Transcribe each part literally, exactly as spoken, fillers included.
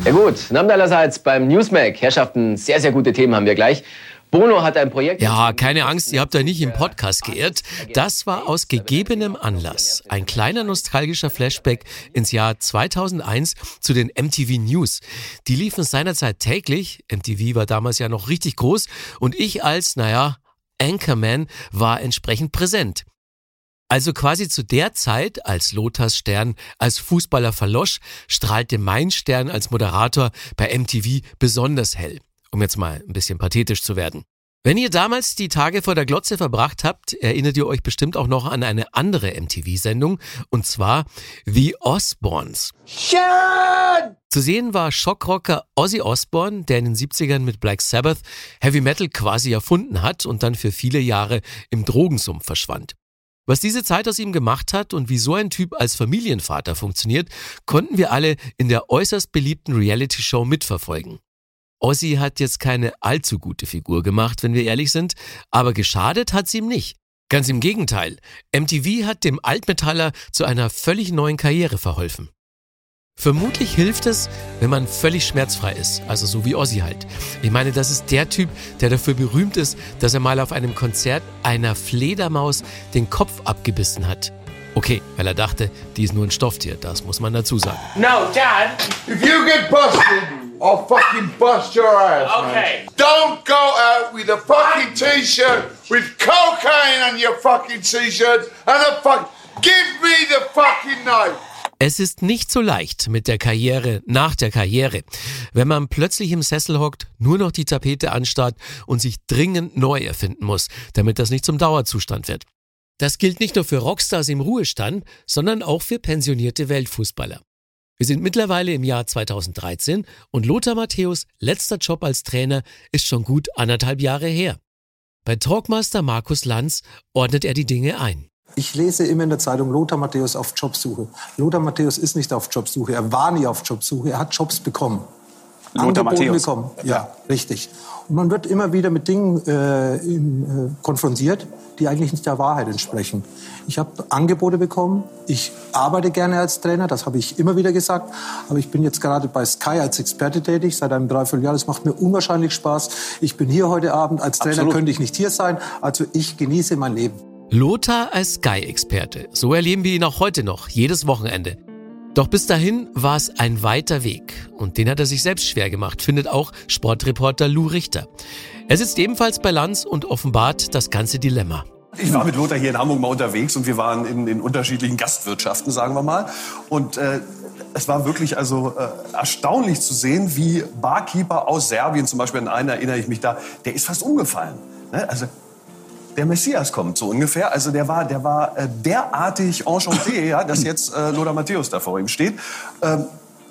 Ja gut, Namen allerseits beim Newsmac. Herrschaften, sehr, sehr gute Themen haben wir gleich. Bono hat ein Projekt... Ja, keine Angst, ihr habt euch nicht im Podcast geirrt. Das war aus gegebenem Anlass. Ein kleiner nostalgischer Flashback ins Jahr zweitausendeins zu den M T V News. Die liefen seinerzeit täglich. M T V war damals ja noch richtig groß. Und ich als, naja, Anchorman war entsprechend präsent. Also quasi zu der Zeit, als Lothars Stern als Fußballer verlosch, strahlte mein Stern als Moderator bei M T V besonders hell. Um jetzt mal ein bisschen pathetisch zu werden. Wenn ihr damals die Tage vor der Glotze verbracht habt, erinnert ihr euch bestimmt auch noch an eine andere M T V-Sendung, und zwar The Osbournes. Shut! Zu sehen war Schockrocker Ozzy Osbourne, der in den siebzigern mit Black Sabbath Heavy Metal quasi erfunden hat und dann für viele Jahre im Drogensumpf verschwand. Was diese Zeit aus ihm gemacht hat und wie so ein Typ als Familienvater funktioniert, konnten wir alle in der äußerst beliebten Reality-Show mitverfolgen. Ozzy hat jetzt keine allzu gute Figur gemacht, wenn wir ehrlich sind, aber geschadet hat's ihm nicht. Ganz im Gegenteil, M T V hat dem Altmetaller zu einer völlig neuen Karriere verholfen. Vermutlich hilft es, wenn man völlig schmerzfrei ist, also so wie Ozzy halt. Ich meine, das ist der Typ, der dafür berühmt ist, dass er mal auf einem Konzert einer Fledermaus den Kopf abgebissen hat. Okay, weil er dachte, die ist nur ein Stofftier, das muss man dazu sagen. No, Dad, if you get busted, I'll fucking bust your ass, okay. Man. Don't go out with a fucking T-shirt with cocaine on your fucking T-shirt and a fuck... Give me the fucking knife. Es ist nicht so leicht mit der Karriere nach der Karriere, wenn man plötzlich im Sessel hockt, nur noch die Tapete anstarrt und sich dringend neu erfinden muss, damit das nicht zum Dauerzustand wird. Das gilt nicht nur für Rockstars im Ruhestand, sondern auch für pensionierte Weltfußballer. Wir sind mittlerweile im Jahr zweitausenddreizehn und Lothar Matthäus' letzter Job als Trainer ist schon gut anderthalb Jahre her. Bei Talkmaster Markus Lanz ordnet er die Dinge ein. Ich lese immer in der Zeitung Lothar Matthäus auf Jobsuche. Lothar Matthäus ist nicht auf Jobsuche, er war nie auf Jobsuche, er hat Jobs bekommen. Lothar Matthäus. Bekommen. Ja, ja, richtig. Und man wird immer wieder mit Dingen äh, in, äh, konfrontiert, die eigentlich nicht der Wahrheit entsprechen. Ich habe Angebote bekommen, ich arbeite gerne als Trainer, das habe ich immer wieder gesagt. Aber ich bin jetzt gerade bei Sky als Experte tätig, seit einem Dreivierteljahr. Das macht mir unwahrscheinlich Spaß. Ich bin hier heute Abend, als Trainer Absolut. Könnte ich nicht hier sein. Also ich genieße mein Leben. Lothar als Sky-Experte, so erleben wir ihn auch heute noch, jedes Wochenende. Doch bis dahin war es ein weiter Weg und den hat er sich selbst schwer gemacht, findet auch Sportreporter Lou Richter. Er sitzt ebenfalls bei Lanz und offenbart das ganze Dilemma. Ich war mit Lothar hier in Hamburg mal unterwegs und wir waren in, in unterschiedlichen Gastwirtschaften, sagen wir mal. Und äh, es war wirklich also äh, erstaunlich zu sehen, wie Barkeeper aus Serbien, zum Beispiel an einen erinnere ich mich da, der ist fast umgefallen. Ne? Also der Messias kommt so ungefähr. Also der war, der war äh, derartig enchanté, ja, dass jetzt äh, Lothar Matthäus da vor ihm steht. Ähm,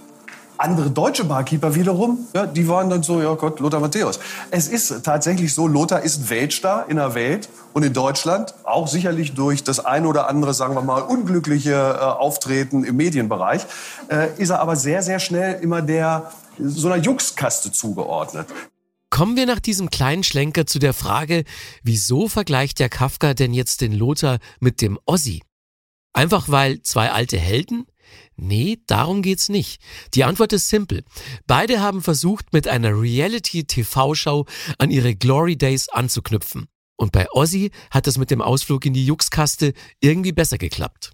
andere deutsche Barkeeper wiederum, ja, die waren dann so, ja Gott, Lothar Matthäus. Es ist tatsächlich so, Lothar ist ein Weltstar in der Welt und in Deutschland, auch sicherlich durch das ein oder andere, sagen wir mal, unglückliche äh, Auftreten im Medienbereich, äh, ist er aber sehr, sehr schnell immer der so einer Juxkaste zugeordnet. Kommen wir nach diesem kleinen Schlenker zu der Frage, wieso vergleicht der Kafka denn jetzt den Lothar mit dem Ozzy? Einfach weil zwei alte Helden? Nee, darum geht's nicht. Die Antwort ist simpel. Beide haben versucht, mit einer Reality-T V-Show an ihre Glory Days anzuknüpfen. Und bei Ozzy hat es mit dem Ausflug in die Juxkaste irgendwie besser geklappt.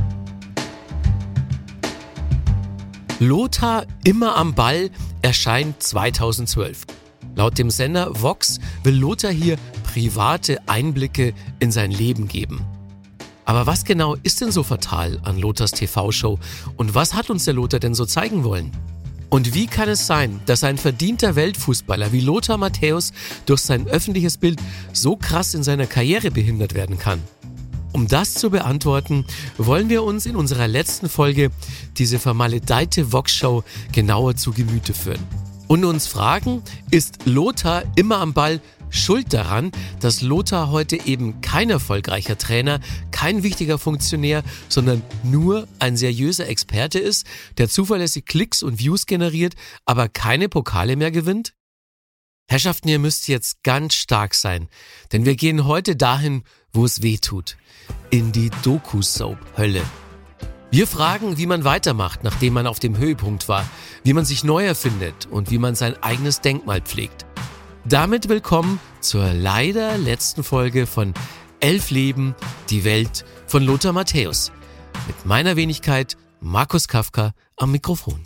Lothar immer am Ball erscheint zweitausendzwölf. Laut dem Sender Vox will Lothar hier private Einblicke in sein Leben geben. Aber was genau ist denn so fatal an Lothars T V-Show und was hat uns der Lothar denn so zeigen wollen? Und wie kann es sein, dass ein verdienter Weltfußballer wie Lothar Matthäus durch sein öffentliches Bild so krass in seiner Karriere behindert werden kann? Um das zu beantworten, wollen wir uns in unserer letzten Folge diese vermaledeite Vox-Show genauer zu Gemüte führen. Und uns fragen, ist Lothar immer am Ball schuld daran, dass Lothar heute eben kein erfolgreicher Trainer, kein wichtiger Funktionär, sondern nur ein seriöser Experte ist, der zuverlässig Klicks und Views generiert, aber keine Pokale mehr gewinnt? Herrschaften, ihr müsst jetzt ganz stark sein, denn wir gehen heute dahin, wo es weh tut. In die Doku-Soap-Hölle. Wir fragen, wie man weitermacht, nachdem man auf dem Höhepunkt war, wie man sich neu erfindet und wie man sein eigenes Denkmal pflegt. Damit willkommen zur leider letzten Folge von Elf Leben, die Welt von Lothar Matthäus. Mit meiner Wenigkeit Markus Kafka am Mikrofon.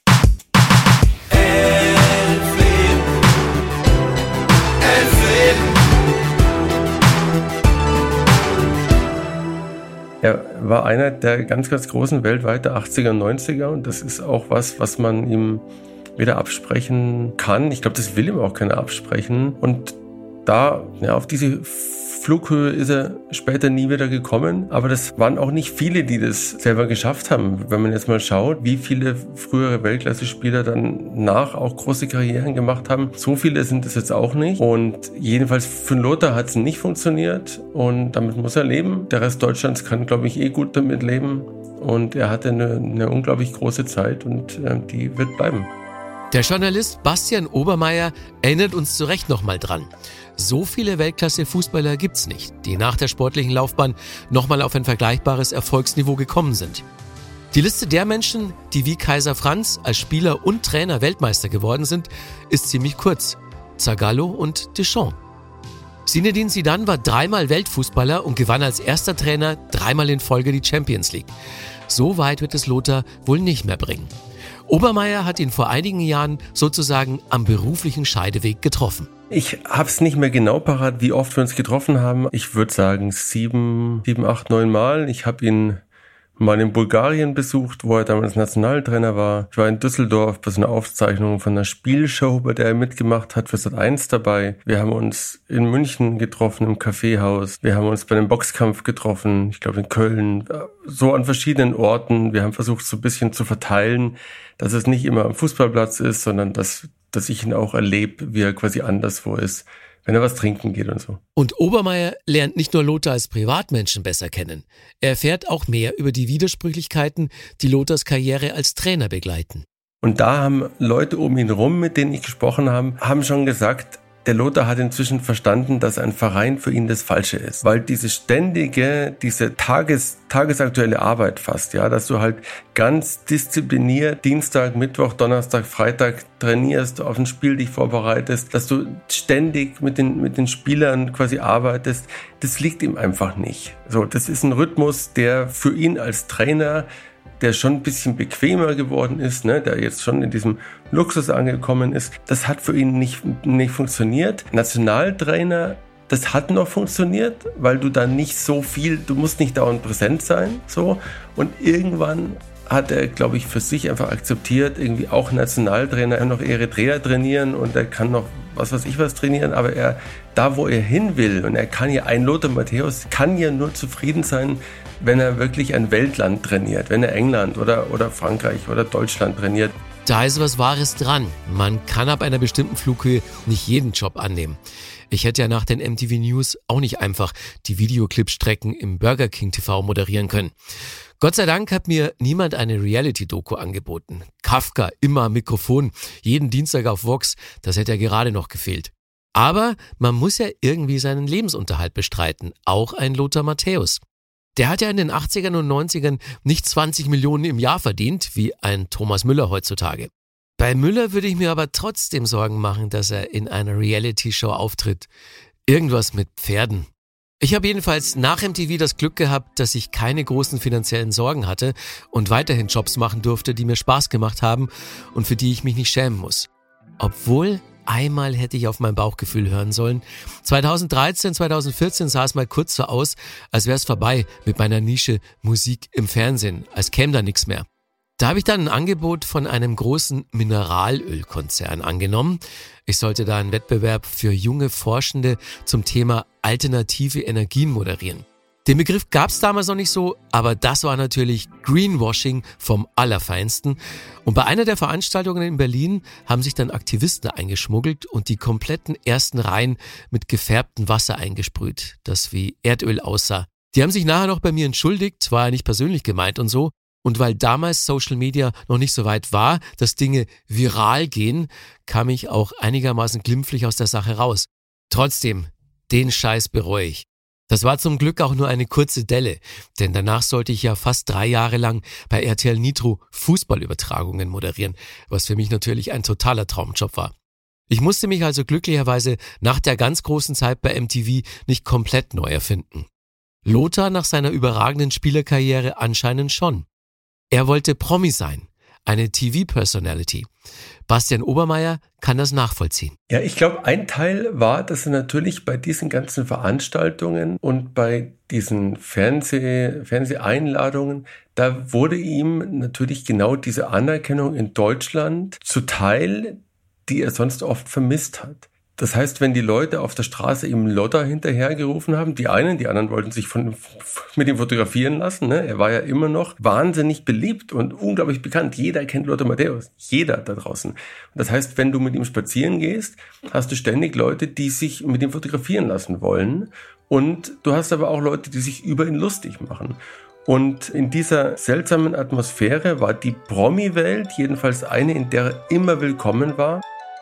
Elf Leben, elf Leben. Er war einer der ganz, ganz großen weltweit der achtziger und neunziger und das ist auch was, was man ihm weder absprechen kann. Ich glaube, das will ihm auch keiner absprechen. Und da, ja, auf diese Flughöhe ist er später nie wieder gekommen. Aber das waren auch nicht viele, die das selber geschafft haben. Wenn man jetzt mal schaut, wie viele frühere Weltklasse-Spieler dann nach auch große Karrieren gemacht haben. So viele sind es jetzt auch nicht. Und jedenfalls für Lothar hat es nicht funktioniert. Und damit muss er leben. Der Rest Deutschlands kann, glaube ich, eh gut damit leben. Und er hatte eine, eine unglaublich große Zeit und äh, die wird bleiben. Der Journalist Bastian Obermeier erinnert uns zu Recht nochmal dran. So viele Weltklasse-Fußballer gibt's nicht, die nach der sportlichen Laufbahn nochmal auf ein vergleichbares Erfolgsniveau gekommen sind. Die Liste der Menschen, die wie Kaiser Franz als Spieler und Trainer Weltmeister geworden sind, ist ziemlich kurz. Zagallo und Deschamps. Zinedine Zidane war dreimal Weltfußballer und gewann als erster Trainer dreimal in Folge die Champions League. So weit wird es Lothar wohl nicht mehr bringen. Obermeier hat ihn vor einigen Jahren sozusagen am beruflichen Scheideweg getroffen. Ich hab's nicht mehr genau parat, wie oft wir uns getroffen haben. Ich würde sagen sieben, sieben, acht, neun Mal. Ich habe ihn mal in Bulgarien besucht, wo er damals Nationaltrainer war. Ich war in Düsseldorf bei so einer Aufzeichnung von einer Spielshow, bei der er mitgemacht hat, für Sat eins dabei. Wir haben uns in München getroffen im Kaffeehaus. Wir haben uns bei einem Boxkampf getroffen, ich glaube in Köln. So an verschiedenen Orten. Wir haben versucht, so ein bisschen zu verteilen, dass es nicht immer am Fußballplatz ist, sondern dass, dass ich ihn auch erlebe, wie er quasi anderswo ist, wenn er was trinken geht und so. Und Obermeier lernt nicht nur Lothar als Privatmenschen besser kennen. Er erfährt auch mehr über die Widersprüchlichkeiten, die Lothars Karriere als Trainer begleiten. Und da haben Leute um ihn rum, mit denen ich gesprochen habe, haben schon gesagt, der Lothar hat inzwischen verstanden, dass ein Verein für ihn das Falsche ist. Weil diese ständige, diese Tages, tagesaktuelle Arbeit fast, ja, dass du halt ganz diszipliniert Dienstag, Mittwoch, Donnerstag, Freitag trainierst, auf ein Spiel dich vorbereitest, dass du ständig mit den, mit den Spielern quasi arbeitest, das liegt ihm einfach nicht. So, das ist ein Rhythmus, der für ihn als Trainer, der schon ein bisschen bequemer geworden ist, ne, der jetzt schon in diesem Luxus angekommen ist, das hat für ihn nicht, nicht funktioniert. Nationaltrainer, das hat noch funktioniert, weil du da nicht so viel, du musst nicht dauernd präsent sein, so. Und irgendwann hat er, glaube ich, für sich einfach akzeptiert, irgendwie auch Nationaltrainer, er kann noch Eritrea trainieren und er kann noch was weiß ich was trainieren, aber er, da wo er hin will, und er kann ja, ein Lothar Matthäus kann ja nur zufrieden sein, wenn er wirklich ein Weltland trainiert, wenn er England oder, oder Frankreich oder Deutschland trainiert. Da ist was Wahres dran. Man kann ab einer bestimmten Flughöhe nicht jeden Job annehmen. Ich hätte ja nach den M T V News auch nicht einfach die Videoclip-Strecken im Burger King T V moderieren können. Gott sei Dank hat mir niemand eine Reality-Doku angeboten. Kafka, immer am Mikrofon, jeden Dienstag auf Vox, das hätte ja gerade noch gefehlt. Aber man muss ja irgendwie seinen Lebensunterhalt bestreiten, auch ein Lothar Matthäus. Der hat ja in den achtzigern und neunzigern nicht zwanzig Millionen im Jahr verdient, wie ein Thomas Müller heutzutage. Bei Müller würde ich mir aber trotzdem Sorgen machen, dass er in einer Reality-Show auftritt. Irgendwas mit Pferden. Ich habe jedenfalls nach M T V das Glück gehabt, dass ich keine großen finanziellen Sorgen hatte und weiterhin Jobs machen durfte, die mir Spaß gemacht haben und für die ich mich nicht schämen muss. Obwohl, einmal hätte ich auf mein Bauchgefühl hören sollen. zweitausenddreizehn, zweitausendvierzehn sah es mal kurz so aus, als wäre es vorbei mit meiner Nische Musik im Fernsehen, als käme da nichts mehr. Da habe ich dann ein Angebot von einem großen Mineralölkonzern angenommen. Ich sollte da einen Wettbewerb für junge Forschende zum Thema alternative Energien moderieren. Den Begriff gab es damals noch nicht so, aber das war natürlich Greenwashing vom Allerfeinsten. Und bei einer der Veranstaltungen in Berlin haben sich dann Aktivisten eingeschmuggelt und die kompletten ersten Reihen mit gefärbtem Wasser eingesprüht, das wie Erdöl aussah. Die haben sich nachher noch bei mir entschuldigt, war ja nicht persönlich gemeint und so. Und weil damals Social Media noch nicht so weit war, dass Dinge viral gehen, kam ich auch einigermaßen glimpflich aus der Sache raus. Trotzdem, den Scheiß bereue ich. Das war zum Glück auch nur eine kurze Delle, denn danach sollte ich ja fast drei Jahre lang bei R T L Nitro Fußballübertragungen moderieren, was für mich natürlich ein totaler Traumjob war. Ich musste mich also glücklicherweise nach der ganz großen Zeit bei M T V nicht komplett neu erfinden. Lothar nach seiner überragenden Spielerkarriere anscheinend schon. Er wollte Promi sein, eine T V-Personality. Bastian Obermeier kann das nachvollziehen. Ja, ich glaube, ein Teil war, dass er natürlich bei diesen ganzen Veranstaltungen und bei diesen Fernseh, Fernseheinladungen, da wurde ihm natürlich genau diese Anerkennung in Deutschland zuteil, die er sonst oft vermisst hat. Das heißt, wenn die Leute auf der Straße ihm Lothar hinterhergerufen haben, die einen, die anderen wollten sich von, mit ihm fotografieren lassen. Ne? Er war ja immer noch wahnsinnig beliebt und unglaublich bekannt. Jeder kennt Lothar Matthäus. Jeder da draußen. Und das heißt, wenn du mit ihm spazieren gehst, hast du ständig Leute, die sich mit ihm fotografieren lassen wollen. Und du hast aber auch Leute, die sich über ihn lustig machen. Und in dieser seltsamen Atmosphäre war die Promi-Welt jedenfalls eine, in der er immer willkommen war.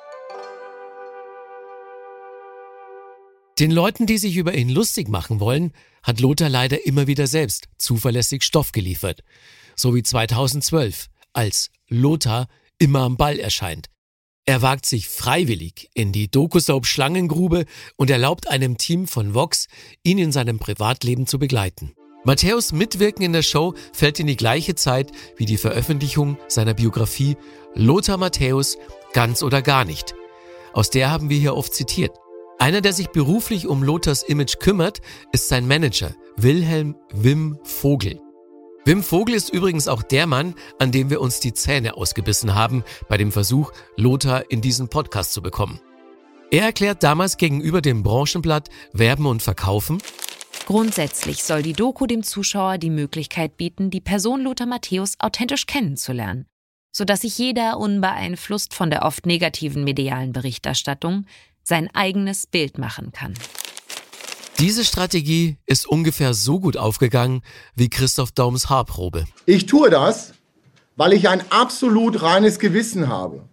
Den Leuten, die sich über ihn lustig machen wollen, hat Lothar leider immer wieder selbst zuverlässig Stoff geliefert. So wie zweitausendzwölf, als Lothar immer am Ball erscheint. Er wagt sich freiwillig in die Doku-Soap Schlangengrube und erlaubt einem Team von Vox, ihn in seinem Privatleben zu begleiten. Matthäus' Mitwirken in der Show fällt in die gleiche Zeit wie die Veröffentlichung seiner Biografie Lothar Matthäus – Ganz oder gar nicht. Aus der haben wir hier oft zitiert. Einer, der sich beruflich um Lothars Image kümmert, ist sein Manager, Wilhelm Wim Vogel. Wim Vogel ist übrigens auch der Mann, an dem wir uns die Zähne ausgebissen haben, bei dem Versuch, Lothar in diesen Podcast zu bekommen. Er erklärt damals gegenüber dem Branchenblatt Werben und Verkaufen: Grundsätzlich soll die Doku dem Zuschauer die Möglichkeit bieten, die Person Lothar Matthäus authentisch kennenzulernen, sodass sich jeder unbeeinflusst von der oft negativen medialen Berichterstattung sein eigenes Bild machen kann. Diese Strategie ist ungefähr so gut aufgegangen wie Christoph Daums Haarprobe. Ich tue das, weil ich ein absolut reines Gewissen habe.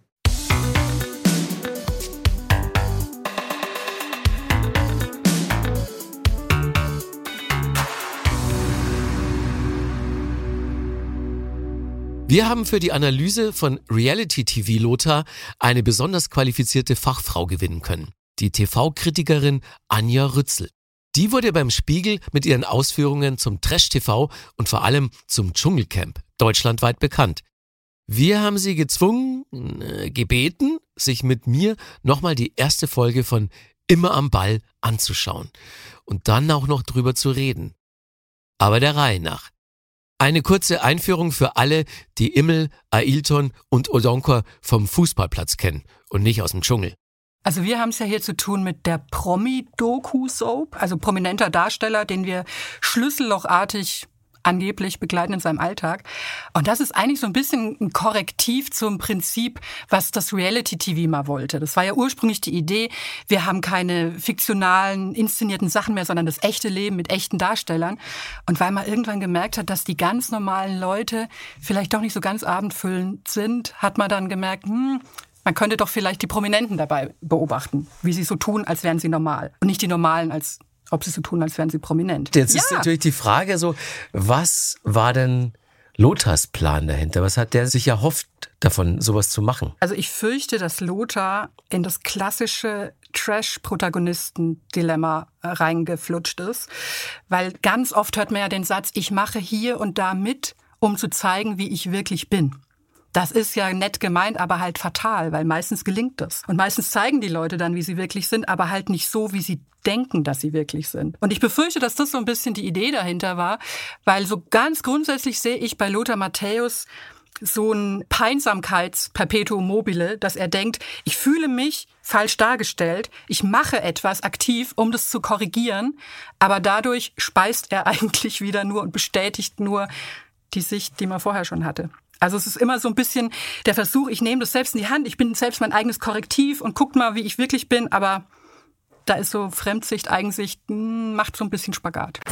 Wir haben für die Analyse von Reality-T V Lothar eine besonders qualifizierte Fachfrau gewinnen können. Die T V-Kritikerin Anja Rützel. Die wurde beim Spiegel mit ihren Ausführungen zum Trash-T V und vor allem zum Dschungelcamp deutschlandweit bekannt. Wir haben sie gezwungen, äh, gebeten, sich mit mir nochmal die erste Folge von Immer am Ball anzuschauen und dann auch noch drüber zu reden. Aber der Reihe nach. Eine kurze Einführung für alle, die Immel, Ailton und Odonkor vom Fußballplatz kennen und nicht aus dem Dschungel. Also wir haben es ja hier zu tun mit der Promi-Doku-Soap, also prominenter Darsteller, den wir schlüssellochartig angeblich begleiten in seinem Alltag. Und das ist eigentlich so ein bisschen ein Korrektiv zum Prinzip, was das Reality-T V mal wollte. Das war ja ursprünglich die Idee, wir haben keine fiktionalen, inszenierten Sachen mehr, sondern das echte Leben mit echten Darstellern. Und weil man irgendwann gemerkt hat, dass die ganz normalen Leute vielleicht doch nicht so ganz abendfüllend sind, hat man dann gemerkt, hm, man könnte doch vielleicht die Prominenten dabei beobachten, wie sie so tun, als wären sie normal. Und nicht die Normalen, als ob sie so tun, als wären sie prominent. Jetzt ja. ist natürlich die Frage so, was war denn Lothars Plan dahinter? Was hat der sich erhofft davon, sowas zu machen? Also ich fürchte, dass Lothar in das klassische Trash-Protagonisten-Dilemma reingeflutscht ist. Weil ganz oft hört man ja den Satz, ich mache hier und da mit, um zu zeigen, wie ich wirklich bin. Das ist ja nett gemeint, aber halt fatal, weil meistens gelingt das. Und meistens zeigen die Leute dann, wie sie wirklich sind, aber halt nicht so, wie sie denken, dass sie wirklich sind. Und ich befürchte, dass das so ein bisschen die Idee dahinter war, weil so ganz grundsätzlich sehe ich bei Lothar Matthäus so ein Peinsamkeits-Perpetuum mobile, dass er denkt, ich fühle mich falsch dargestellt, ich mache etwas aktiv, um das zu korrigieren, aber dadurch speist er eigentlich wieder nur und bestätigt nur die Sicht, die man vorher schon hatte. Also es ist immer so ein bisschen der Versuch, ich nehme das selbst in die Hand, ich bin selbst mein eigenes Korrektiv und guck mal, wie ich wirklich bin, aber da ist so Fremdsicht, Eigensicht, macht so ein bisschen Spagat.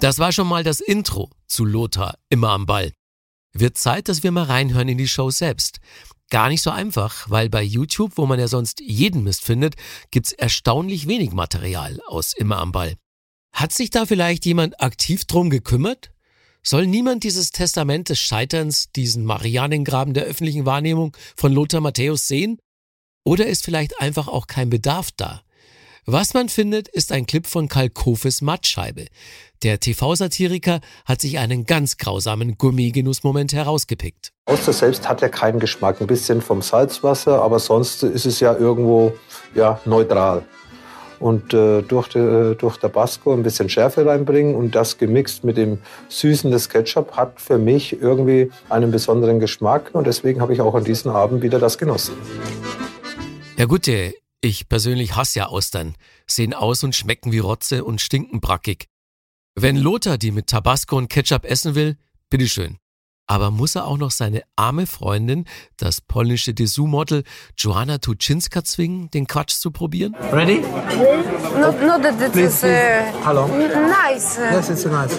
Das war schon mal das Intro zu Lothar immer am Ball. Wird Zeit, dass wir mal reinhören in die Show selbst. Gar nicht so einfach, weil bei YouTube, wo man ja sonst jeden Mist findet, gibt's erstaunlich wenig Material aus Immer am Ball. Hat sich da vielleicht jemand aktiv drum gekümmert? Soll niemand dieses Testament des Scheiterns, diesen Marianengraben der öffentlichen Wahrnehmung von Lothar Matthäus sehen? Oder ist vielleicht einfach auch kein Bedarf da? Was man findet, ist ein Clip von Karl Kofes Mattscheibe. Der T V-Satiriker hat sich einen ganz grausamen Gourmet-Genussmoment herausgepickt. Auster selbst hat ja keinen Geschmack, ein bisschen vom Salzwasser, aber sonst ist es ja irgendwo ja, neutral. Und äh, durch, de, durch Tabasco ein bisschen Schärfe reinbringen und das gemixt mit dem Süßen des Ketchup hat für mich irgendwie einen besonderen Geschmack. Und deswegen habe ich auch an diesem Abend wieder das genossen. Ja gut, ich persönlich hasse ja Austern. Sehen aus und schmecken wie Rotze und stinken brackig. Wenn Lothar die mit Tabasco und Ketchup essen will, bitteschön. Aber muss er auch noch seine arme Freundin, das polnische Dessous-Model Joanna Tuczynska zwingen, den Quatsch zu probieren? Ready? No, no that it is uh, Hello. nice. Yes, it's nice.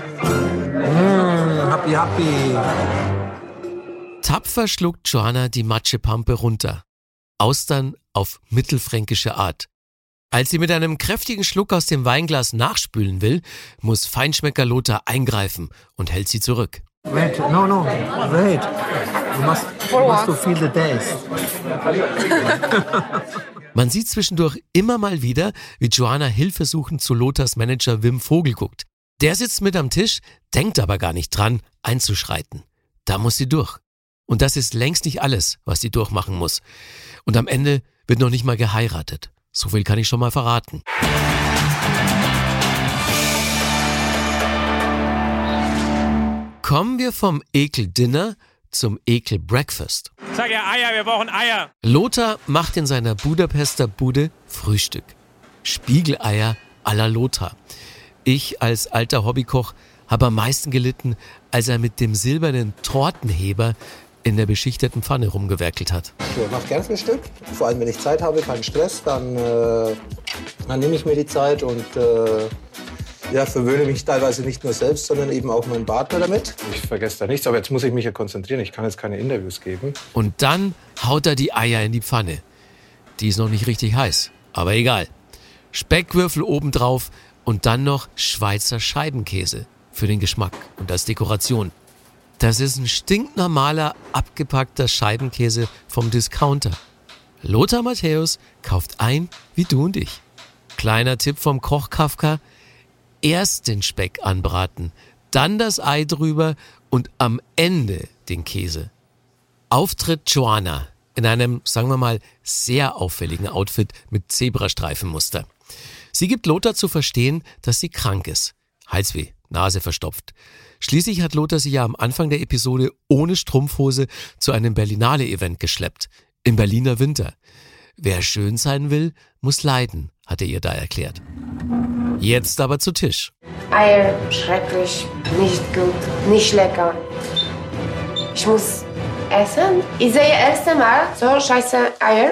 Mm, happy, happy. Tapfer schluckt Joanna die Matschepampe runter. Austern auf mittelfränkische Art. Als sie mit einem kräftigen Schluck aus dem Weinglas nachspülen will, muss Feinschmecker Lothar eingreifen und hält sie zurück. Wait, no, no, wait. You must, you must to feel the taste. Man sieht zwischendurch immer mal wieder, wie Joanna hilfesuchend zu Lothars Manager Wim Vogel guckt. Der sitzt mit am Tisch, denkt aber gar nicht dran, einzuschreiten. Da muss sie durch. Und das ist längst nicht alles, was sie durchmachen muss. Und am Ende wird noch nicht mal geheiratet. So viel kann ich schon mal verraten. Kommen wir vom Ekel-Dinner zum Ekel-Breakfast. Sag ja Eier, wir brauchen Eier. Lothar macht in seiner Budapester Bude Frühstück. Spiegeleier à la Lothar. Ich als alter Hobbykoch habe am meisten gelitten, als er mit dem silbernen Tortenheber in der beschichteten Pfanne rumgewerkelt hat. Ich mache gern Frühstück. Vor allem, wenn ich Zeit habe, keinen Stress, dann, äh, dann nehme ich mir die Zeit und äh, ja, verwöhne mich teilweise nicht nur selbst, sondern eben auch meinen Partner damit. Ich vergesse da nichts, aber jetzt muss ich mich ja konzentrieren. Ich kann jetzt keine Interviews geben. Und dann haut er die Eier in die Pfanne. Die ist noch nicht richtig heiß, aber egal. Speckwürfel obendrauf und dann noch Schweizer Scheibenkäse für den Geschmack und als Dekoration. Das ist ein stinknormaler, abgepackter Scheibenkäse vom Discounter. Lothar Matthäus kauft ein wie du und ich. Kleiner Tipp vom Koch Kafka: erst den Speck anbraten, dann das Ei drüber und am Ende den Käse. Auftritt Joanna in einem, sagen wir mal, sehr auffälligen Outfit mit Zebrastreifenmuster. Sie gibt Lothar zu verstehen, dass sie krank ist. Halsweh, Nase verstopft. Schließlich hat Lothar sie ja am Anfang der Episode ohne Strumpfhose zu einem Berlinale-Event geschleppt. Im Berliner Winter. Wer schön sein will, muss leiden, hat er ihr da erklärt. Jetzt aber zu Tisch. Eier, schrecklich, nicht gut, nicht lecker. Ich muss essen. Ich sehe das erste Mal so scheiße Eier.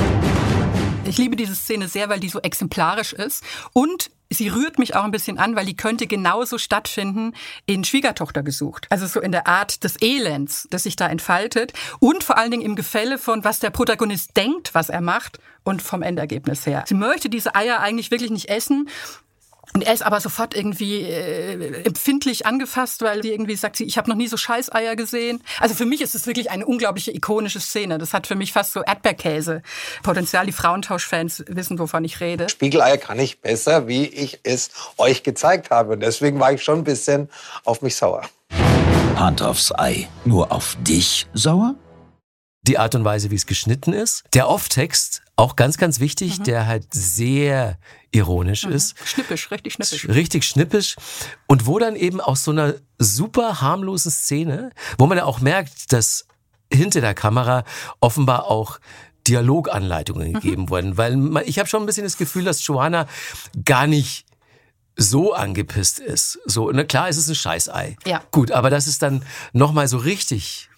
Ich liebe diese Szene sehr, weil die so exemplarisch ist. Und sie rührt mich auch ein bisschen an, weil die könnte genauso stattfinden in Schwiegertochter gesucht. Also so in der Art des Elends, das sich da entfaltet. Und vor allen Dingen im Gefälle von, was der Protagonist denkt, was er macht und vom Endergebnis her. Sie möchte diese Eier eigentlich wirklich nicht essen. Und er ist aber sofort irgendwie äh, empfindlich angefasst, weil sie irgendwie sagt, sie, ich habe noch nie so Scheißeier gesehen. Also für mich ist es wirklich eine unglaubliche ikonische Szene. Das hat für mich fast so Erdbeerkäse. Potenzial, die Frauentausch-Fans wissen, wovon ich rede. Spiegeleier kann ich besser, wie ich es euch gezeigt habe. Und deswegen war ich schon ein bisschen auf mich sauer. Hand aufs Ei. Nur auf dich sauer? Die Art und Weise, wie es geschnitten ist. Der Off-Text, auch ganz, ganz wichtig, mhm. der halt sehr ironisch mhm. ist. Schnippisch, richtig schnippisch. Richtig schnippisch. Und wo dann eben aus so einer super harmlosen Szene, wo man ja auch merkt, dass hinter der Kamera offenbar auch Dialoganleitungen mhm. gegeben wurden. Weil man, ich habe schon ein bisschen das Gefühl, dass Joanna gar nicht so angepisst ist. So, na klar, es ist ein Scheißei. Ja. Gut, aber dass es dann nochmal so richtig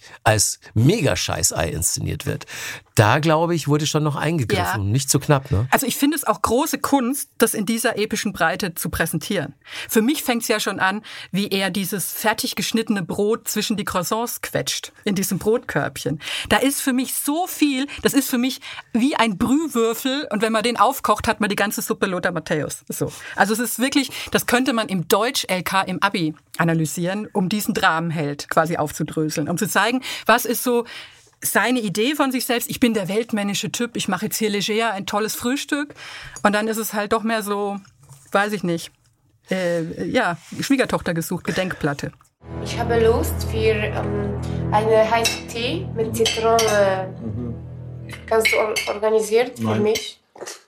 als Mega-Scheiß-Ei inszeniert wird. Da, glaube ich, wurde schon noch eingegriffen. Ja. Nicht zu knapp, ne? Also ich finde es auch große Kunst, das in dieser epischen Breite zu präsentieren. Für mich fängt es ja schon an, wie er dieses fertig geschnittene Brot zwischen die Croissants quetscht, in diesem Brotkörbchen. Da ist für mich so viel, das ist für mich wie ein Brühwürfel und wenn man den aufkocht, hat man die ganze Suppe Lothar Matthäus. So. Also es ist wirklich, das könnte man im Deutsch-L K im Abi analysieren, um diesen Dramenheld quasi aufzudröseln, um zu zeigen, was ist so seine Idee von sich selbst. Ich bin der weltmännische Typ, ich mache jetzt hier leger ein tolles Frühstück. Und dann ist es halt doch mehr so, weiß ich nicht, äh, ja, Schwiegertochter gesucht, Gedenkplatte. Ich habe Lust für ähm, einen heißen Tee mit Zitrone. Mhm. Kannst du or- organisieren für Nein. mich?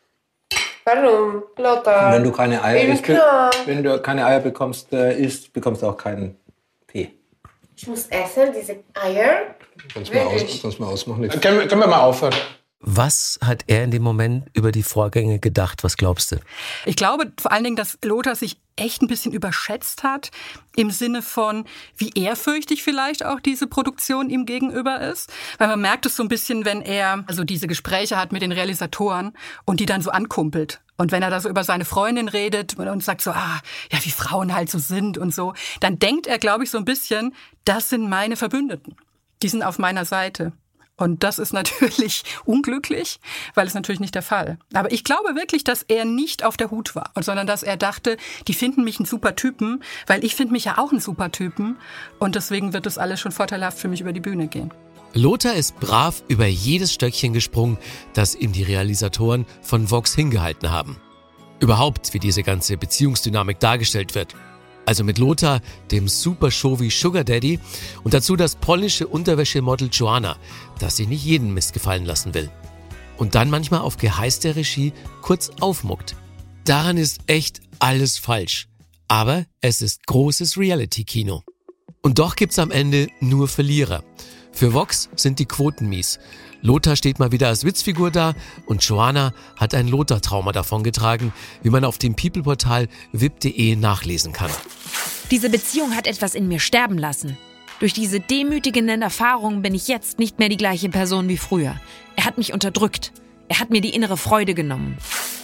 Warum, Lothar? Wenn du keine Eier, Bin isst, klar. wenn du keine Eier bekommst, äh, isst, bekommst du auch keinen Tee. Ich muss essen, diese Eier. Kannst du mal, aus, kannst mal ausmachen. Können, können wir mal aufhören? Was hat er in dem Moment über die Vorgänge gedacht? Was glaubst du? Ich glaube vor allen Dingen, dass Lothar sich echt ein bisschen überschätzt hat, im Sinne von, wie ehrfürchtig vielleicht auch diese Produktion ihm gegenüber ist. Weil man merkt es so ein bisschen, wenn er also diese Gespräche hat mit den Realisatoren und die dann so ankumpelt. Und wenn er da so über seine Freundin redet und sagt so, ah, ja, wie Frauen halt so sind und so, dann denkt er, glaube ich, so ein bisschen, das sind meine Verbündeten. Die sind auf meiner Seite. Und das ist natürlich unglücklich, weil es natürlich nicht der Fall. Aber ich glaube wirklich, dass er nicht auf der Hut war, sondern dass er dachte, die finden mich einen super Typen, weil ich finde mich ja auch einen super Typen. Und deswegen wird das alles schon vorteilhaft für mich über die Bühne gehen. Lothar ist brav über jedes Stöckchen gesprungen, das ihm die Realisatoren von Vox hingehalten haben. Überhaupt, wie diese ganze Beziehungsdynamik dargestellt wird. Also mit Lothar, dem super Showy Sugar Daddy und dazu das polnische Unterwäschemodel Joanna, das sich nicht jeden Mist gefallen lassen will. Und dann manchmal auf Geheiß der Regie kurz aufmuckt. Daran ist echt alles falsch. Aber es ist großes Reality-Kino. Und doch gibt's am Ende nur Verlierer. Für Vox sind die Quoten mies. Lothar steht mal wieder als Witzfigur da und Joanna hat ein Lothar-Trauma davongetragen, wie man auf dem People-Portal v i p punkt de nachlesen kann. Diese Beziehung hat etwas in mir sterben lassen. Durch diese demütigenden Erfahrungen bin ich jetzt nicht mehr die gleiche Person wie früher. Er hat mich unterdrückt. Er hat mir die innere Freude genommen.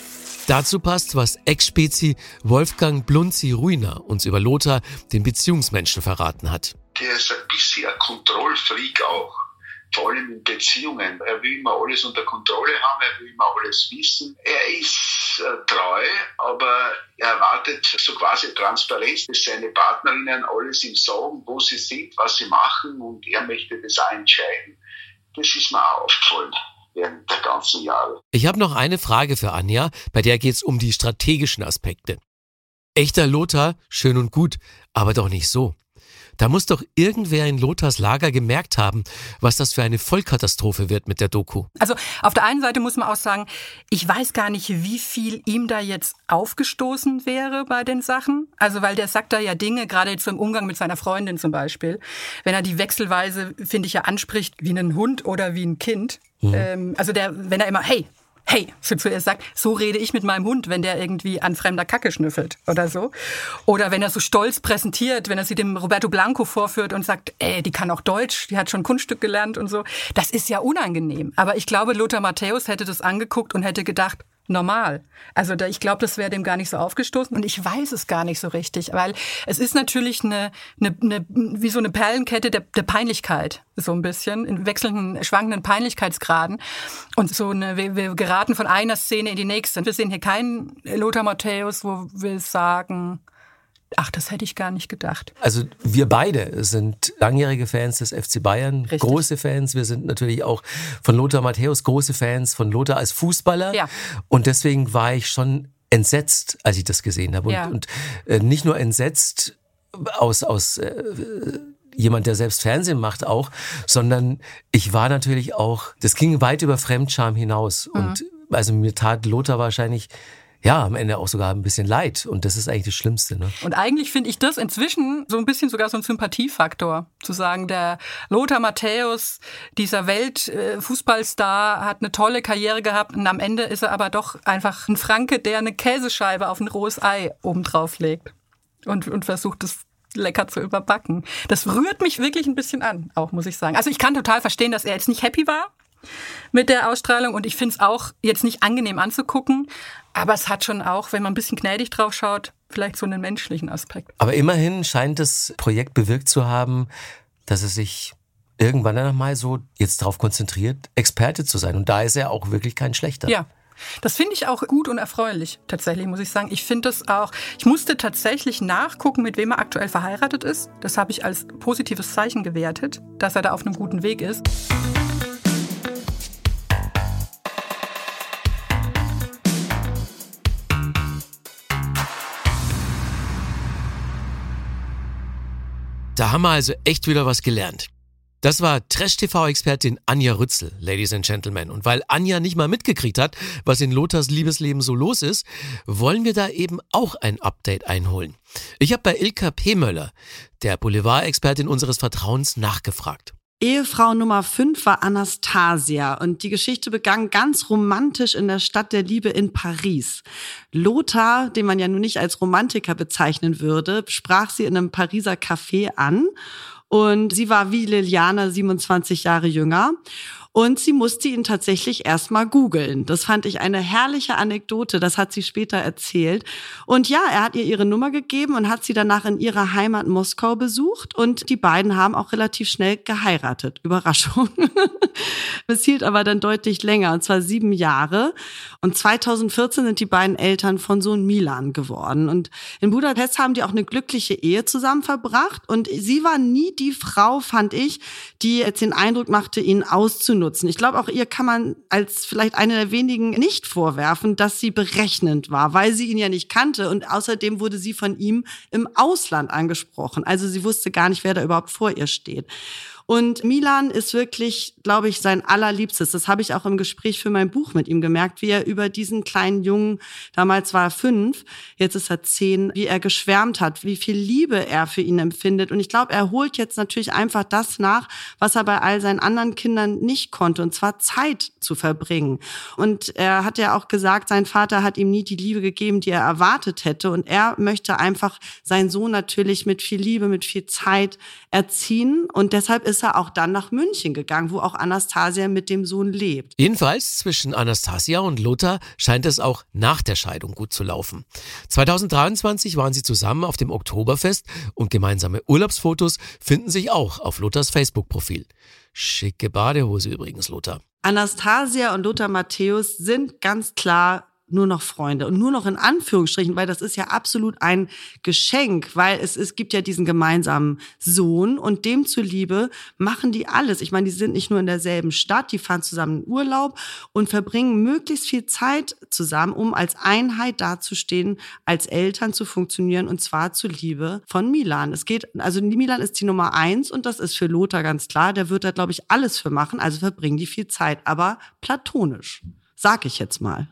Dazu passt, was Ex-Spezi Wolfgang Blunzi-Ruiner uns über Lothar, den Beziehungsmenschen, verraten hat. Der ist ein bisschen ein Kontrollfreak auch. Vor allem in Beziehungen. Er will immer alles unter Kontrolle haben, er will immer alles wissen. Er ist äh, treu, aber er erwartet so quasi Transparenz, dass seine Partnerinnen alles ihm sagen, wo sie sind, was sie machen und er möchte das auch entscheiden. Das ist mir auch aufgefallen während der ganzen Jahre. Ich habe noch eine Frage für Anja, bei der geht es um die strategischen Aspekte. Echter Lothar, schön und gut, aber doch nicht so. Da muss doch irgendwer in Lothars Lager gemerkt haben, was das für eine Vollkatastrophe wird mit der Doku. Also auf der einen Seite muss man auch sagen, ich weiß gar nicht, wie viel ihm da jetzt aufgestoßen wäre bei den Sachen. Also weil der sagt da ja Dinge, gerade jetzt so im Umgang mit seiner Freundin zum Beispiel, wenn er die wechselweise, finde ich ja, anspricht wie einen Hund oder wie ein Kind. Mhm. Ähm, also der, wenn er immer, hey, hey, so zu ihr sagt, so rede ich mit meinem Hund, wenn der irgendwie an fremder Kacke schnüffelt oder so. Oder wenn er so stolz präsentiert, wenn er sie dem Roberto Blanco vorführt und sagt, ey, die kann auch Deutsch, die hat schon Kunststück gelernt und so. Das ist ja unangenehm. Aber ich glaube, Lothar Matthäus hätte das angeguckt und hätte gedacht, normal. Also da, ich glaube, das wäre dem gar nicht so aufgestoßen und ich weiß es gar nicht so richtig, weil es ist natürlich eine, eine, eine wie so eine Perlenkette der, der Peinlichkeit, so ein bisschen, in wechselnden, schwankenden Peinlichkeitsgraden und so eine, wir, wir geraten von einer Szene in die nächste. Wir sehen hier keinen Lothar Matthäus, wo wir sagen, ach, das hätte ich gar nicht gedacht. Also wir beide sind langjährige Fans des F C Bayern, Richtig. große Fans. Wir sind natürlich auch von Lothar Matthäus große Fans, von Lothar als Fußballer. Ja. Und deswegen war ich schon entsetzt, als ich das gesehen habe. Und, Ja. und äh, nicht nur entsetzt aus, aus äh, jemand, der selbst Fernsehen macht auch, sondern ich war natürlich auch, das ging weit über Fremdscham hinaus. Mhm. Und also mir tat Lothar wahrscheinlich ja, am Ende auch sogar ein bisschen leid. Und das ist eigentlich das Schlimmste. Ne? Und eigentlich finde ich das inzwischen so ein bisschen sogar so ein Sympathiefaktor. Zu sagen, der Lothar Matthäus, dieser Weltfußballstar, hat eine tolle Karriere gehabt und am Ende ist er aber doch einfach ein Franke, der eine Käsescheibe auf ein rohes Ei obendrauf legt und, und versucht, das lecker zu überbacken. Das rührt mich wirklich ein bisschen an, auch muss ich sagen. Also ich kann total verstehen, dass er jetzt nicht happy war mit der Ausstrahlung und ich finde es auch jetzt nicht angenehm anzugucken, aber es hat schon auch, wenn man ein bisschen gnädig drauf schaut, vielleicht so einen menschlichen Aspekt. Aber immerhin scheint das Projekt bewirkt zu haben, dass es sich irgendwann dann mal so jetzt darauf konzentriert, Experte zu sein. Und da ist er auch wirklich kein schlechter. Ja. Das finde ich auch gut und erfreulich, tatsächlich, muss ich sagen. Ich finde das auch, ich musste tatsächlich nachgucken, mit wem er aktuell verheiratet ist. Das habe ich als positives Zeichen gewertet, dass er da auf einem guten Weg ist. Da haben wir also echt wieder was gelernt. Das war Trash-T V-Expertin Anja Rützel, Ladies and Gentlemen. Und weil Anja nicht mal mitgekriegt hat, was in Lothars Liebesleben so los ist, wollen wir da eben auch ein Update einholen. Ich habe bei Ilka Pehmöller, der Boulevard-Expertin unseres Vertrauens, nachgefragt. Ehefrau Nummer fünf war Anastasia und die Geschichte begann ganz romantisch in der Stadt der Liebe in Paris. Lothar, den man ja nun nicht als Romantiker bezeichnen würde, sprach sie in einem Pariser Café an und sie war wie Liliana siebenundzwanzig Jahre jünger. Und sie musste ihn tatsächlich erstmal googeln. Das fand ich eine herrliche Anekdote, das hat sie später erzählt. Und ja, er hat ihr ihre Nummer gegeben und hat sie danach in ihrer Heimat Moskau besucht. Und die beiden haben auch relativ schnell geheiratet. Überraschung. Es hielt aber dann deutlich länger, und zwar sieben Jahre. Und zweitausendvierzehn sind die beiden Eltern von Sohn Milan geworden. Und in Budapest haben die auch eine glückliche Ehe zusammen verbracht. Und sie war nie die Frau, fand ich, die jetzt den Eindruck machte, ihn auszunutzen. Ich glaube, auch ihr kann man als vielleicht eine der wenigen nicht vorwerfen, dass sie berechnend war, weil sie ihn ja nicht kannte. Und außerdem wurde sie von ihm im Ausland angesprochen. Also sie wusste gar nicht, wer da überhaupt vor ihr steht. Und Milan ist wirklich, glaube ich, sein allerliebstes. Das habe ich auch im Gespräch für mein Buch mit ihm gemerkt, wie er über diesen kleinen Jungen, damals war er fünf, jetzt ist er zehn, wie er geschwärmt hat, wie viel Liebe er für ihn empfindet. Und ich glaube, er holt jetzt natürlich einfach das nach, was er bei all seinen anderen Kindern nicht konnte, und zwar Zeit zu verbringen. Und er hat ja auch gesagt, sein Vater hat ihm nie die Liebe gegeben, die er erwartet hätte. Und er möchte einfach seinen Sohn natürlich mit viel Liebe, mit viel Zeit erziehen. Und deshalb ist er auch dann nach München gegangen, wo auch Anastasia mit dem Sohn lebt. Jedenfalls zwischen Anastasia und Lothar scheint es auch nach der Scheidung gut zu laufen. zweitausenddreiundzwanzig waren sie zusammen auf dem Oktoberfest und gemeinsame Urlaubsfotos finden sich auch auf Lothars Facebook-Profil. Schicke Badehose übrigens, Lothar. Anastasia und Lothar Matthäus sind ganz klar nur noch Freunde und nur noch in Anführungsstrichen, weil das ist ja absolut ein Geschenk, weil es, es gibt ja diesen gemeinsamen Sohn und dem zuliebe machen die alles. Ich meine, die sind nicht nur in derselben Stadt, die fahren zusammen in Urlaub und verbringen möglichst viel Zeit zusammen, um als Einheit dazustehen, als Eltern zu funktionieren, und zwar zuliebe von Milan. Es geht, also Milan ist die Nummer eins und das ist für Lothar ganz klar, der wird da, glaube ich, alles für machen, also verbringen die viel Zeit, aber platonisch, sag ich jetzt mal.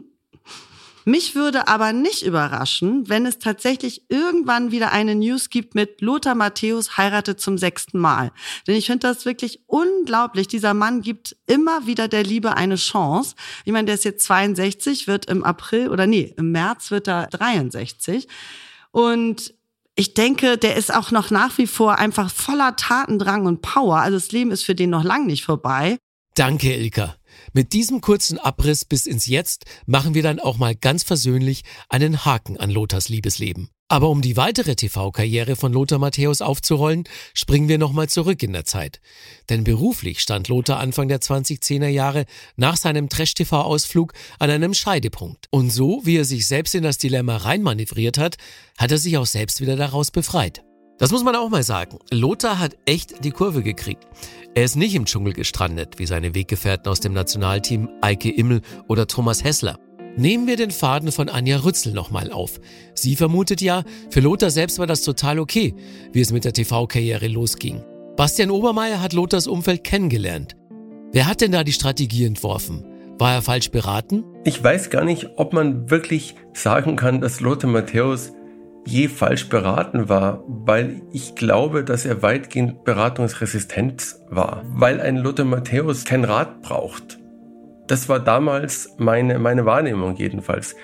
Mich würde aber nicht überraschen, wenn es tatsächlich irgendwann wieder eine News gibt mit Lothar Matthäus heiratet zum sechsten Mal. Denn ich finde das wirklich unglaublich. Dieser Mann gibt immer wieder der Liebe eine Chance. Ich meine, der ist jetzt zweiundsechzig, wird im April oder nee, im März wird er dreiundsechzig. Und ich denke, der ist auch noch nach wie vor einfach voller Tatendrang und Power. Also das Leben ist für den noch lang nicht vorbei. Danke, Ilka. Mit diesem kurzen Abriss bis ins Jetzt machen wir dann auch mal ganz versöhnlich einen Haken an Lothars Liebesleben. Aber um die weitere T V-Karriere von Lothar Matthäus aufzurollen, springen wir nochmal zurück in der Zeit. Denn beruflich stand Lothar Anfang der zwanzigzehner Jahre nach seinem Trash-T V-Ausflug an einem Scheidepunkt. Und so, wie er sich selbst in das Dilemma reinmanövriert hat, hat er sich auch selbst wieder daraus befreit. Das muss man auch mal sagen. Lothar hat echt die Kurve gekriegt. Er ist nicht im Dschungel gestrandet, wie seine Weggefährten aus dem Nationalteam Eike Immel oder Thomas Hessler. Nehmen wir den Faden von Anja Rützel nochmal auf. Sie vermutet ja, für Lothar selbst war das total okay, wie es mit der T V-Karriere losging. Bastian Obermeier hat Lothars Umfeld kennengelernt. Wer hat denn da die Strategie entworfen? War er falsch beraten? Ich weiß gar nicht, ob man wirklich sagen kann, dass Lothar Matthäus je falsch beraten war, weil ich glaube, dass er weitgehend beratungsresistent war, weil ein Lothar Matthäus keinen Rat braucht. Das war damals meine, meine Wahrnehmung jedenfalls.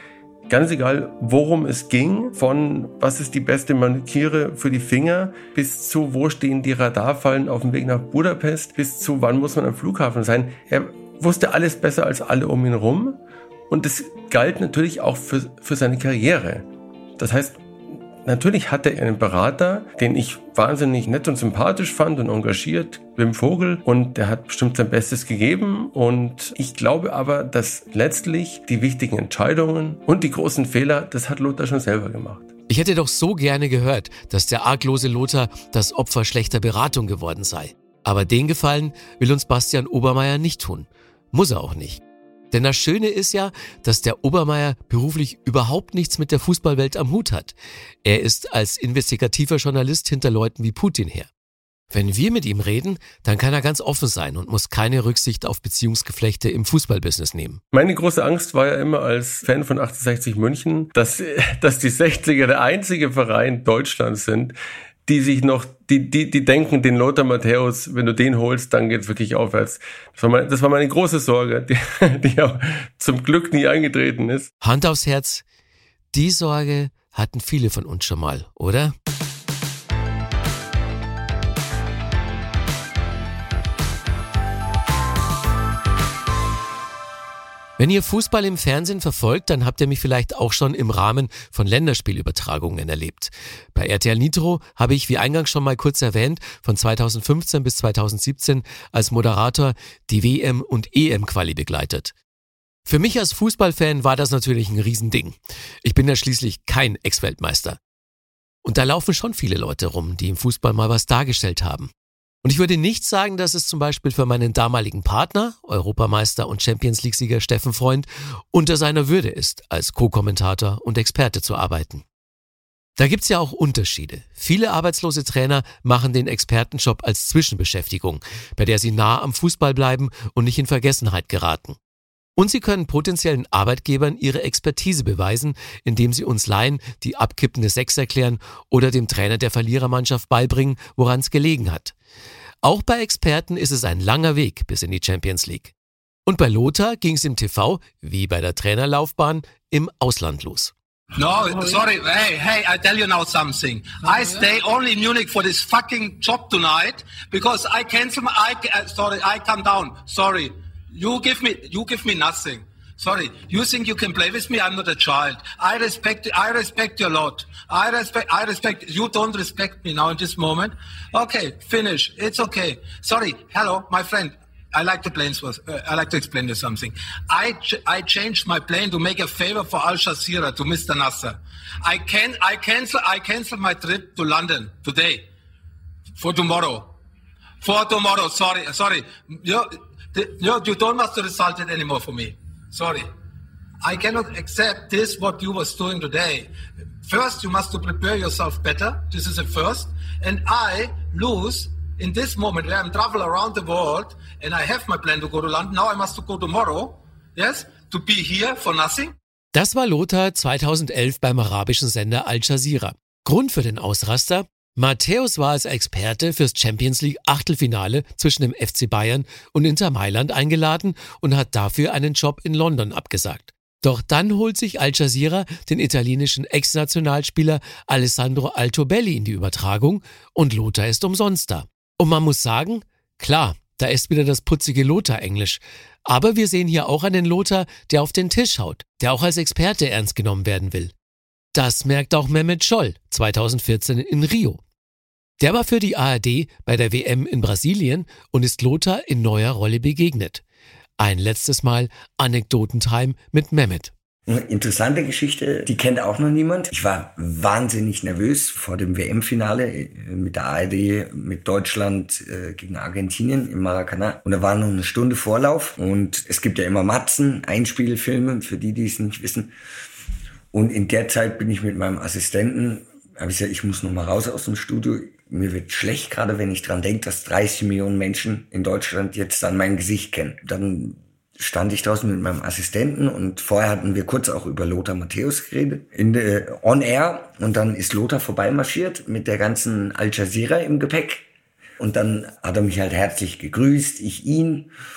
Ganz egal, worum es ging, von was ist die beste Maniküre für die Finger, bis zu wo stehen die Radarfallen auf dem Weg nach Budapest, bis zu wann muss man am Flughafen sein. Er wusste alles besser als alle um ihn rum und das galt natürlich auch für, für seine Karriere. Das heißt, natürlich hatte er einen Berater, den ich wahnsinnig nett und sympathisch fand und engagiert, Wim Vogel, und der hat bestimmt sein Bestes gegeben. Und ich glaube aber, dass letztlich die wichtigen Entscheidungen und die großen Fehler, das hat Lothar schon selber gemacht. Ich hätte doch so gerne gehört, dass der arglose Lothar das Opfer schlechter Beratung geworden sei. Aber den Gefallen will uns Bastian Obermeier nicht tun. Muss er auch nicht. Denn das Schöne ist ja, dass der Obermeier beruflich überhaupt nichts mit der Fußballwelt am Hut hat. Er ist als investigativer Journalist hinter Leuten wie Putin her. Wenn wir mit ihm reden, dann kann er ganz offen sein und muss keine Rücksicht auf Beziehungsgeflechte im Fußballbusiness nehmen. Meine große Angst war ja immer als Fan von achtundsechzig München, dass, dass die sechziger der einzige Verein Deutschlands sind, die sich noch, die, die, die denken, den Lothar Matthäus, wenn du den holst, dann geht's wirklich aufwärts. Das war meine, das war meine große Sorge, die, die auch zum Glück nie eingetreten ist. Hand aufs Herz, die Sorge hatten viele von uns schon mal, oder? Wenn ihr Fußball im Fernsehen verfolgt, dann habt ihr mich vielleicht auch schon im Rahmen von Länderspielübertragungen erlebt. Bei R T L Nitro habe ich, wie eingangs schon mal kurz erwähnt, von zweitausendfünfzehn bis zweitausendsiebzehn als Moderator die W M- und E M-Quali begleitet. Für mich als Fußballfan war das natürlich ein Riesending. Ich bin ja schließlich kein Ex-Weltmeister. Und da laufen schon viele Leute rum, die im Fußball mal was dargestellt haben. Und ich würde nicht sagen, dass es zum Beispiel für meinen damaligen Partner, Europameister und Champions-League-Sieger Steffen Freund, unter seiner Würde ist, als Co-Kommentator und Experte zu arbeiten. Da gibt's ja auch Unterschiede. Viele arbeitslose Trainer machen den Expertenjob als Zwischenbeschäftigung, bei der sie nah am Fußball bleiben und nicht in Vergessenheit geraten. Und sie können potenziellen Arbeitgebern ihre Expertise beweisen, indem sie uns Laien die abkippende Sechs erklären oder dem Trainer der Verlierermannschaft beibringen, woran es gelegen hat. Auch bei Experten ist es ein langer Weg bis in die Champions League. Und bei Lothar ging es im T V, wie bei der Trainerlaufbahn, im Ausland los. No, sorry. Hey, hey, I tell you now something. I stay only in Munich for this fucking job tonight because I cancel my, I, uh, sorry, I come down. Sorry. You give me, you give me nothing. Sorry. You think you can play with me? I'm not a child. I respect, I respect you a lot. I respect, I respect, you don't respect me now in this moment. Okay, finish. It's okay. Sorry. Hello, my friend. I like to plane, uh, I like to explain you something. I ch- I changed my plane to make a favor for Al Jazeera, to Mister Nasser. I can I cancel I cancel my trip to London today. For tomorrow. For tomorrow, sorry, sorry. You, you, you don't must result it anymore for me. Sorry. I cannot accept this, what you was doing today. First, you must to prepare yourself better. This is the first. And I lose in this moment where I'm travel around the world and I have my plan to go to London. Now I must to go tomorrow. Yes? To be here for nothing. Das war Lothar zweitausendelf beim arabischen Sender Al Jazeera. Grund für den Ausraster? Matthäus war als Experte fürs Champions League Achtelfinale zwischen dem F C Bayern und Inter Mailand eingeladen und hat dafür einen Job in London abgesagt. Doch dann holt sich Al Jazeera den italienischen Ex-Nationalspieler Alessandro Altobelli in die Übertragung und Lothar ist umsonst da. Und man muss sagen, klar, da ist wieder das putzige Lothar-Englisch. Aber wir sehen hier auch einen Lothar, der auf den Tisch haut, der auch als Experte ernst genommen werden will. Das merkt auch Mehmet Scholl zweitausendvierzehn in Rio. Der war für die A R D bei der W M in Brasilien und ist Lothar in neuer Rolle begegnet. Ein letztes Mal Anekdotentime mit Mehmet. Eine interessante Geschichte, die kennt auch noch niemand. Ich war wahnsinnig nervös vor dem W M-Finale mit der A R D, mit Deutschland äh, gegen Argentinien im Maracanã. Und da war noch eine Stunde Vorlauf und es gibt ja immer Matzen, Einspielfilme, für die, die es nicht wissen. Und in der Zeit bin ich mit meinem Assistenten, habe ich gesagt, ich muss noch mal raus aus dem Studio. Mir wird schlecht, gerade wenn ich dran denke, dass dreißig Millionen Menschen in Deutschland jetzt dann mein Gesicht kennen. Dann stand ich draußen mit meinem Assistenten und vorher hatten wir kurz auch über Lothar Matthäus geredet, in der, on air. Und dann ist Lothar vorbeimarschiert mit der ganzen Al Jazeera im Gepäck. Und dann hat er mich halt herzlich gegrüßt, ich ihn.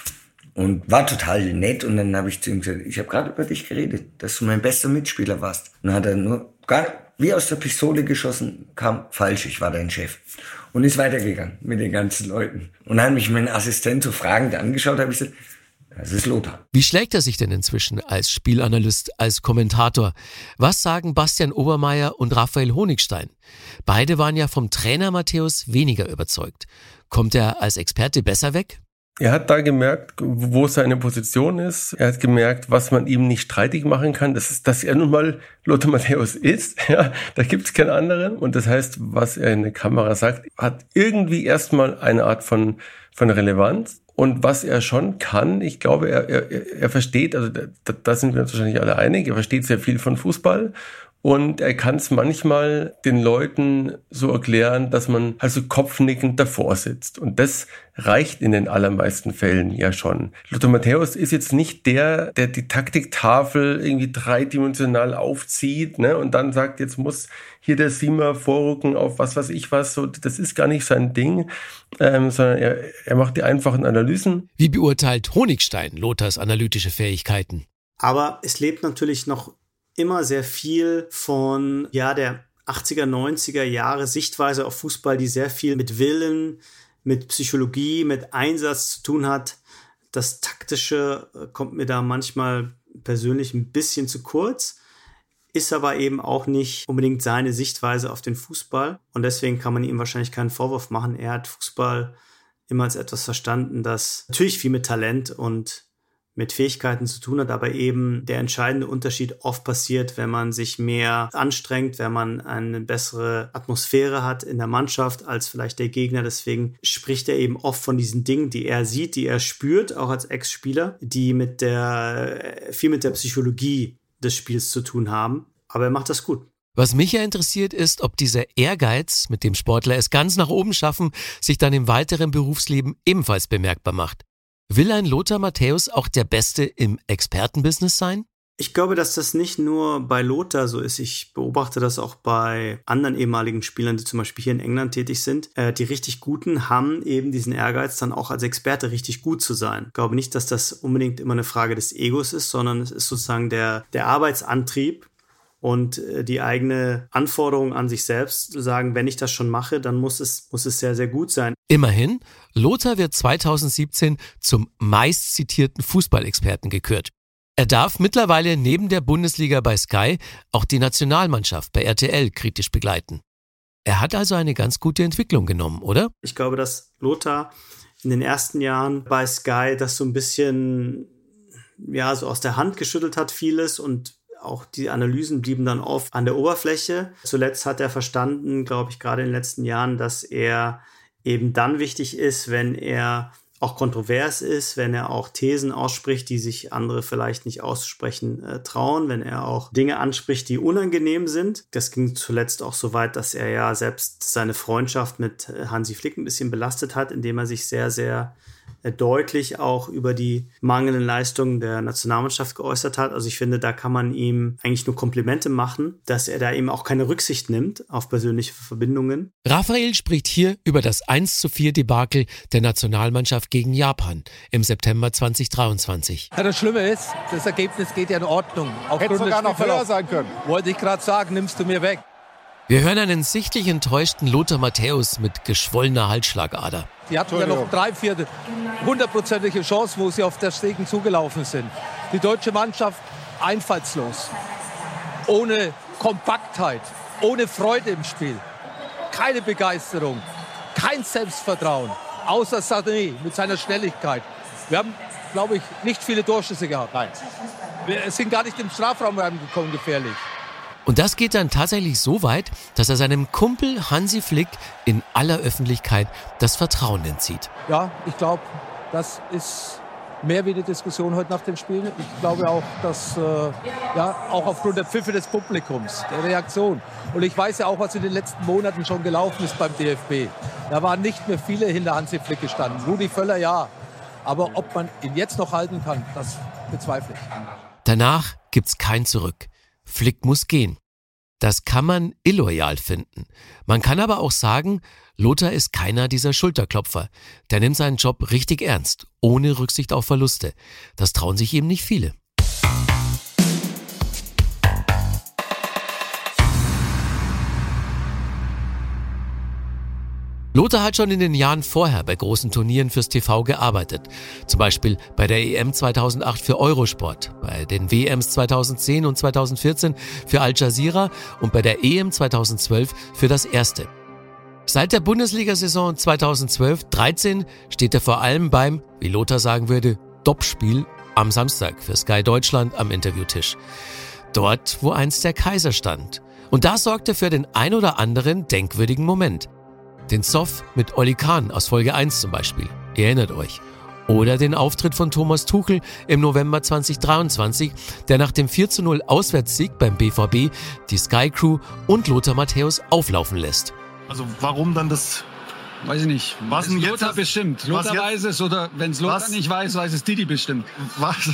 Und war total nett. Und dann habe ich zu ihm gesagt, ich habe gerade über dich geredet, dass du mein bester Mitspieler warst. Und dann hat er nur gar wie aus der Pistole geschossen, kam falsch, ich war dein Chef. Und ist weitergegangen mit den ganzen Leuten. Und dann hat mich mein Assistent so fragend angeschaut, habe ich gesagt, das ist Lothar. Wie schlägt er sich denn inzwischen als Spielanalyst, als Kommentator? Was sagen Bastian Obermeier und Raphael Honigstein? Beide waren ja vom Trainer Matthäus weniger überzeugt. Kommt er als Experte besser weg? Er hat da gemerkt, wo seine Position ist. Er hat gemerkt, was man ihm nicht streitig machen kann. Das ist, dass er nun mal Lothar Matthäus ist. Ja, da gibt es keinen anderen. Und das heißt, was er in der Kamera sagt, hat irgendwie erstmal eine Art von, von Relevanz. Und was er schon kann, ich glaube, er, er, er versteht, also da, da sind wir uns wahrscheinlich alle einig, er versteht sehr viel von Fußball. Und er kann es manchmal den Leuten so erklären, dass man also kopfnickend davor sitzt. Und das reicht in den allermeisten Fällen ja schon. Lothar Matthäus ist jetzt nicht der, der die Taktiktafel irgendwie dreidimensional aufzieht, ne, und dann sagt, jetzt muss hier der Siemer vorrücken auf was weiß ich was. So, das ist gar nicht sein Ding, ähm, sondern er, er macht die einfachen Analysen. Wie beurteilt Honigstein Lothars analytische Fähigkeiten? Aber es lebt natürlich noch immer sehr viel von ja der achtziger, neunziger Jahre Sichtweise auf Fußball, die sehr viel mit Willen, mit Psychologie, mit Einsatz zu tun hat. Das Taktische kommt mir da manchmal persönlich ein bisschen zu kurz, ist aber eben auch nicht unbedingt seine Sichtweise auf den Fußball. Und deswegen kann man ihm wahrscheinlich keinen Vorwurf machen. Er hat Fußball immer als etwas verstanden, das natürlich viel mit Talent und mit Fähigkeiten zu tun hat, aber eben der entscheidende Unterschied oft passiert, wenn man sich mehr anstrengt, wenn man eine bessere Atmosphäre hat in der Mannschaft als vielleicht der Gegner. Deswegen spricht er eben oft von diesen Dingen, die er sieht, die er spürt, auch als Ex-Spieler, die mit der, viel mit der Psychologie des Spiels zu tun haben. Aber er macht das gut. Was mich ja interessiert ist, ob dieser Ehrgeiz, mit dem Sportler es ganz nach oben schaffen, sich dann im weiteren Berufsleben ebenfalls bemerkbar macht. Will ein Lothar Matthäus auch der Beste im Expertenbusiness sein? Ich glaube, dass das nicht nur bei Lothar so ist. Ich beobachte das auch bei anderen ehemaligen Spielern, die zum Beispiel hier in England tätig sind. Äh, die richtig Guten haben eben diesen Ehrgeiz, dann auch als Experte richtig gut zu sein. Ich glaube nicht, dass das unbedingt immer eine Frage des Egos ist, sondern es ist sozusagen der, der Arbeitsantrieb und äh, die eigene Anforderung an sich selbst, zu sagen, wenn ich das schon mache, dann muss es, muss es sehr, sehr gut sein. Immerhin, Lothar wird zweitausendsiebzehn zum meistzitierten Fußballexperten gekürt. Er darf mittlerweile neben der Bundesliga bei Sky auch die Nationalmannschaft bei R T L kritisch begleiten. Er hat also eine ganz gute Entwicklung genommen, oder? Ich glaube, dass Lothar in den ersten Jahren bei Sky das so ein bisschen, ja, so aus der Hand geschüttelt hat, vieles, und auch die Analysen blieben dann oft an der Oberfläche. Zuletzt hat er verstanden, glaube ich, gerade in den letzten Jahren, dass er eben dann wichtig ist, wenn er auch kontrovers ist, wenn er auch Thesen ausspricht, die sich andere vielleicht nicht aussprechen äh, trauen, wenn er auch Dinge anspricht, die unangenehm sind. Das ging zuletzt auch so weit, dass er ja selbst seine Freundschaft mit Hansi Flick ein bisschen belastet hat, indem er sich sehr, sehr deutlich auch über die mangelnden Leistungen der Nationalmannschaft geäußert hat. Also ich finde, da kann man ihm eigentlich nur Komplimente machen, dass er da eben auch keine Rücksicht nimmt auf persönliche Verbindungen. Raphael spricht hier über das eins zu vier Debakel der Nationalmannschaft gegen Japan im September zweitausenddreiundzwanzig. Ja, das Schlimme ist, das Ergebnis geht ja in Ordnung. Hätte sogar noch höher sein können. Wollte ich gerade sagen, nimmst du mir weg. Wir hören einen sichtlich enttäuschten Lothar Matthäus mit geschwollener Halsschlagader. Die hatten ja noch drei, vier hundertprozentige Chance, wo sie auf der Stegen zugelaufen sind. Die deutsche Mannschaft einfallslos, ohne Kompaktheit, ohne Freude im Spiel, keine Begeisterung, kein Selbstvertrauen, außer Sané mit seiner Schnelligkeit. Wir haben, glaube ich, nicht viele Torschüsse gehabt. Nein. Wir sind gar nicht im Strafraum reingekommen, gefährlich. Und das geht dann tatsächlich so weit, dass er seinem Kumpel Hansi Flick in aller Öffentlichkeit das Vertrauen entzieht. Ja, ich glaube, das ist mehr wie die Diskussion heute nach dem Spiel. Ich glaube auch, dass äh, ja, auch aufgrund der Pfiffe des Publikums, der Reaktion. Und ich weiß ja auch, was in den letzten Monaten schon gelaufen ist beim D F B. Da waren nicht mehr viele hinter Hansi Flick gestanden. Rudi Völler ja. Aber ob man ihn jetzt noch halten kann, das bezweifle ich. Danach gibt's kein Zurück. Flick muss gehen. Das kann man illoyal finden. Man kann aber auch sagen, Lothar ist keiner dieser Schulterklopfer. Der nimmt seinen Job richtig ernst, ohne Rücksicht auf Verluste. Das trauen sich eben nicht viele. Lothar hat schon in den Jahren vorher bei großen Turnieren fürs T V gearbeitet. Zum Beispiel bei der E M zweitausendacht für Eurosport, bei den W Ms zweitausendzehn und zweitausendvierzehn für Al Jazeera und bei der E M zweitausendzwölf für das Erste. Seit der Bundesliga-Saison zweitausendzwölf dreizehn steht er vor allem beim, wie Lothar sagen würde, Topspiel am Samstag für Sky Deutschland am Interviewtisch. Dort, wo einst der Kaiser stand. Und da sorgt er für den ein oder anderen denkwürdigen Moment. Den Zoff mit Olli Kahn aus Folge eins zum Beispiel. Ihr erinnert euch. Oder den Auftritt von Thomas Tuchel im November zweitausenddreiundzwanzig, der nach dem vier zu null Auswärtssieg beim B V B die Sky Crew und Lothar Matthäus auflaufen lässt. Also warum dann das? Weiß ich nicht. Was denn jetzt? Lothar bestimmt. Lothar weiß es oder wenn es Lothar nicht weiß, weiß es Didi bestimmt. Was?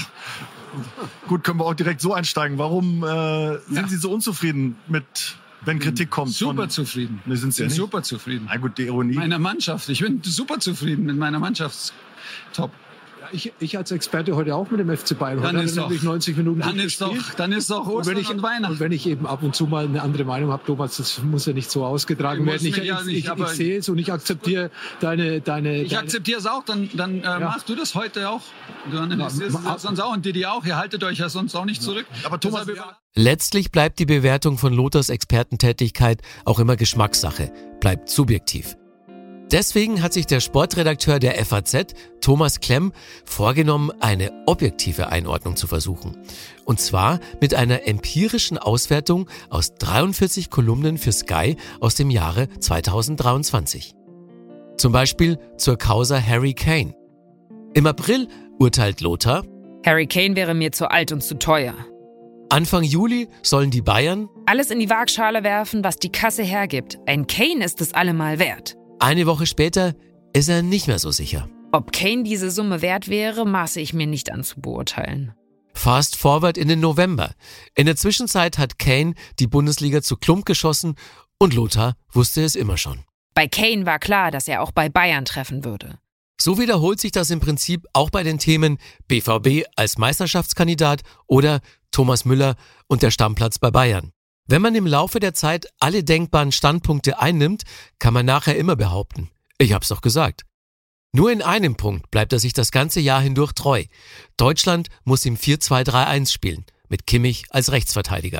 Gut, können wir auch direkt so einsteigen. Warum äh, sind ja. Sie so unzufrieden mit... Wenn Kritik kommt. Super von, zufrieden. Ne, sind Sie ja nicht? Super zufrieden. Na gut, die Ironie. Mit meiner Mannschaft. Ich bin super zufrieden mit meiner Mannschaft. Top. Ja, ich, ich als Experte heute auch mit dem F C Bayern. Dann heute ist doch, neunzig Minuten dann ist doch, dann ist doch Ostern und, wenn ich, und Weihnachten. Und wenn ich eben ab und zu mal eine andere Meinung habe, Thomas, das muss ja nicht so ausgetragen werden. Ich, ja ich, nicht, ich, ich sehe es und ich akzeptiere deine... deine ich akzeptiere es auch, dann, dann äh, ja. machst du das heute auch. Du analysierst ja, sonst auch und Didi auch. Ihr haltet euch ja sonst auch nicht zurück. Ja. Aber Thomas... Letztlich bleibt die Bewertung von Lothars Expertentätigkeit auch immer Geschmackssache, bleibt subjektiv. Deswegen hat sich der Sportredakteur der F A Z, Thomas Klemm, vorgenommen, eine objektive Einordnung zu versuchen. Und zwar mit einer empirischen Auswertung aus dreiundvierzig Kolumnen für Sky aus dem Jahre zweitausenddreiundzwanzig. Zum Beispiel zur Causa Harry Kane. Im April urteilt Lothar: Harry Kane wäre mir zu alt und zu teuer. Anfang Juli sollen die Bayern alles in die Waagschale werfen, was die Kasse hergibt. Ein Kane ist es allemal wert. Eine Woche später ist er nicht mehr so sicher. Ob Kane diese Summe wert wäre, maße ich mir nicht an zu beurteilen. Fast forward in den November. In der Zwischenzeit hat Kane die Bundesliga zu Klump geschossen und Lothar wusste es immer schon. Bei Kane war klar, dass er auch bei Bayern treffen würde. So wiederholt sich das im Prinzip auch bei den Themen B V B als Meisterschaftskandidat oder Thomas Müller und der Stammplatz bei Bayern. Wenn man im Laufe der Zeit alle denkbaren Standpunkte einnimmt, kann man nachher immer behaupten: Ich hab's doch gesagt. Nur in einem Punkt bleibt er sich das ganze Jahr hindurch treu. Deutschland muss im vier zwei drei eins spielen, mit Kimmich als Rechtsverteidiger.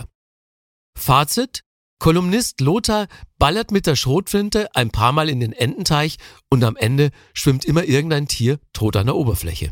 Fazit: Kolumnist Lothar ballert mit der Schrotflinte ein paar Mal in den Ententeich und am Ende schwimmt immer irgendein Tier tot an der Oberfläche.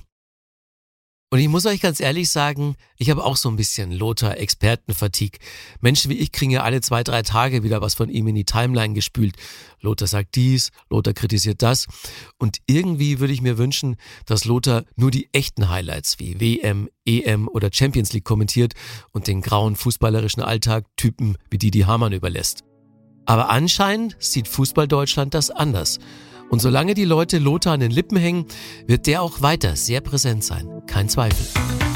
Und ich muss euch ganz ehrlich sagen, ich habe auch so ein bisschen Lothar-Experten-Fatigue. Menschen wie ich kriegen ja alle zwei, drei Tage wieder was von ihm in die Timeline gespült. Lothar sagt dies, Lothar kritisiert das. Und irgendwie würde ich mir wünschen, dass Lothar nur die echten Highlights wie W M, E M oder Champions League kommentiert und den grauen fußballerischen Alltag Typen wie Didi Hamann überlässt. Aber anscheinend sieht Fußball-Deutschland das anders. Und solange die Leute Lothar an den Lippen hängen, wird der auch weiter sehr präsent sein. Kein Zweifel.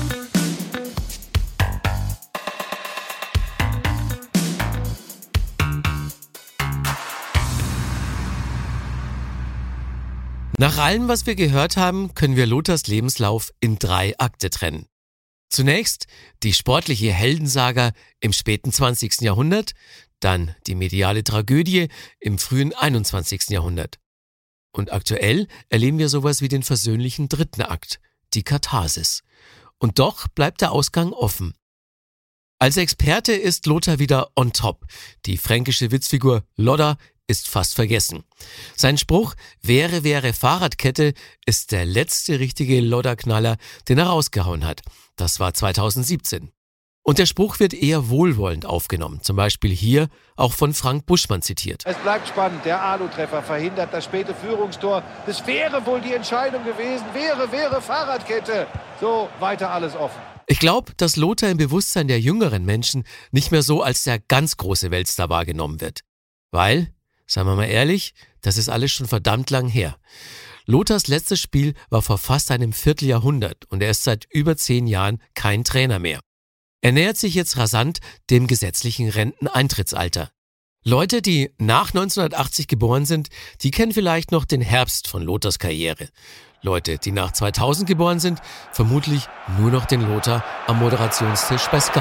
Nach allem, was wir gehört haben, können wir Lothars Lebenslauf in drei Akte trennen. Zunächst die sportliche Heldensaga im späten zwanzigsten Jahrhundert, dann die mediale Tragödie im frühen einundzwanzigsten Jahrhundert. Und aktuell erleben wir sowas wie den versöhnlichen dritten Akt, die Katharsis. Und doch bleibt der Ausgang offen. Als Experte ist Lothar wieder on top. Die fränkische Witzfigur Lodder ist fast vergessen. Sein Spruch "Wäre, wäre Fahrradkette" ist der letzte richtige Lodder-Knaller, den er rausgehauen hat. Das war zweitausendsiebzehn. Und der Spruch wird eher wohlwollend aufgenommen, zum Beispiel hier auch von Frank Buschmann zitiert. Es bleibt spannend, der Alu-Treffer verhindert das späte Führungstor. Das wäre wohl die Entscheidung gewesen, wäre, wäre Fahrradkette. So, weiter alles offen. Ich glaube, dass Lothar im Bewusstsein der jüngeren Menschen nicht mehr so als der ganz große Weltstar wahrgenommen wird. Weil, sagen wir mal ehrlich, das ist alles schon verdammt lang her. Lothars letztes Spiel war vor fast einem Vierteljahrhundert und er ist seit über zehn Jahren kein Trainer mehr. Er nähert sich jetzt rasant dem gesetzlichen Renteneintrittsalter. Leute, die nach neunzehnhundertachtzig geboren sind, die kennen vielleicht noch den Herbst von Lothars Karriere. Leute, die nach zweitausend geboren sind, vermutlich nur noch den Lothar am Moderationstisch bei Sky.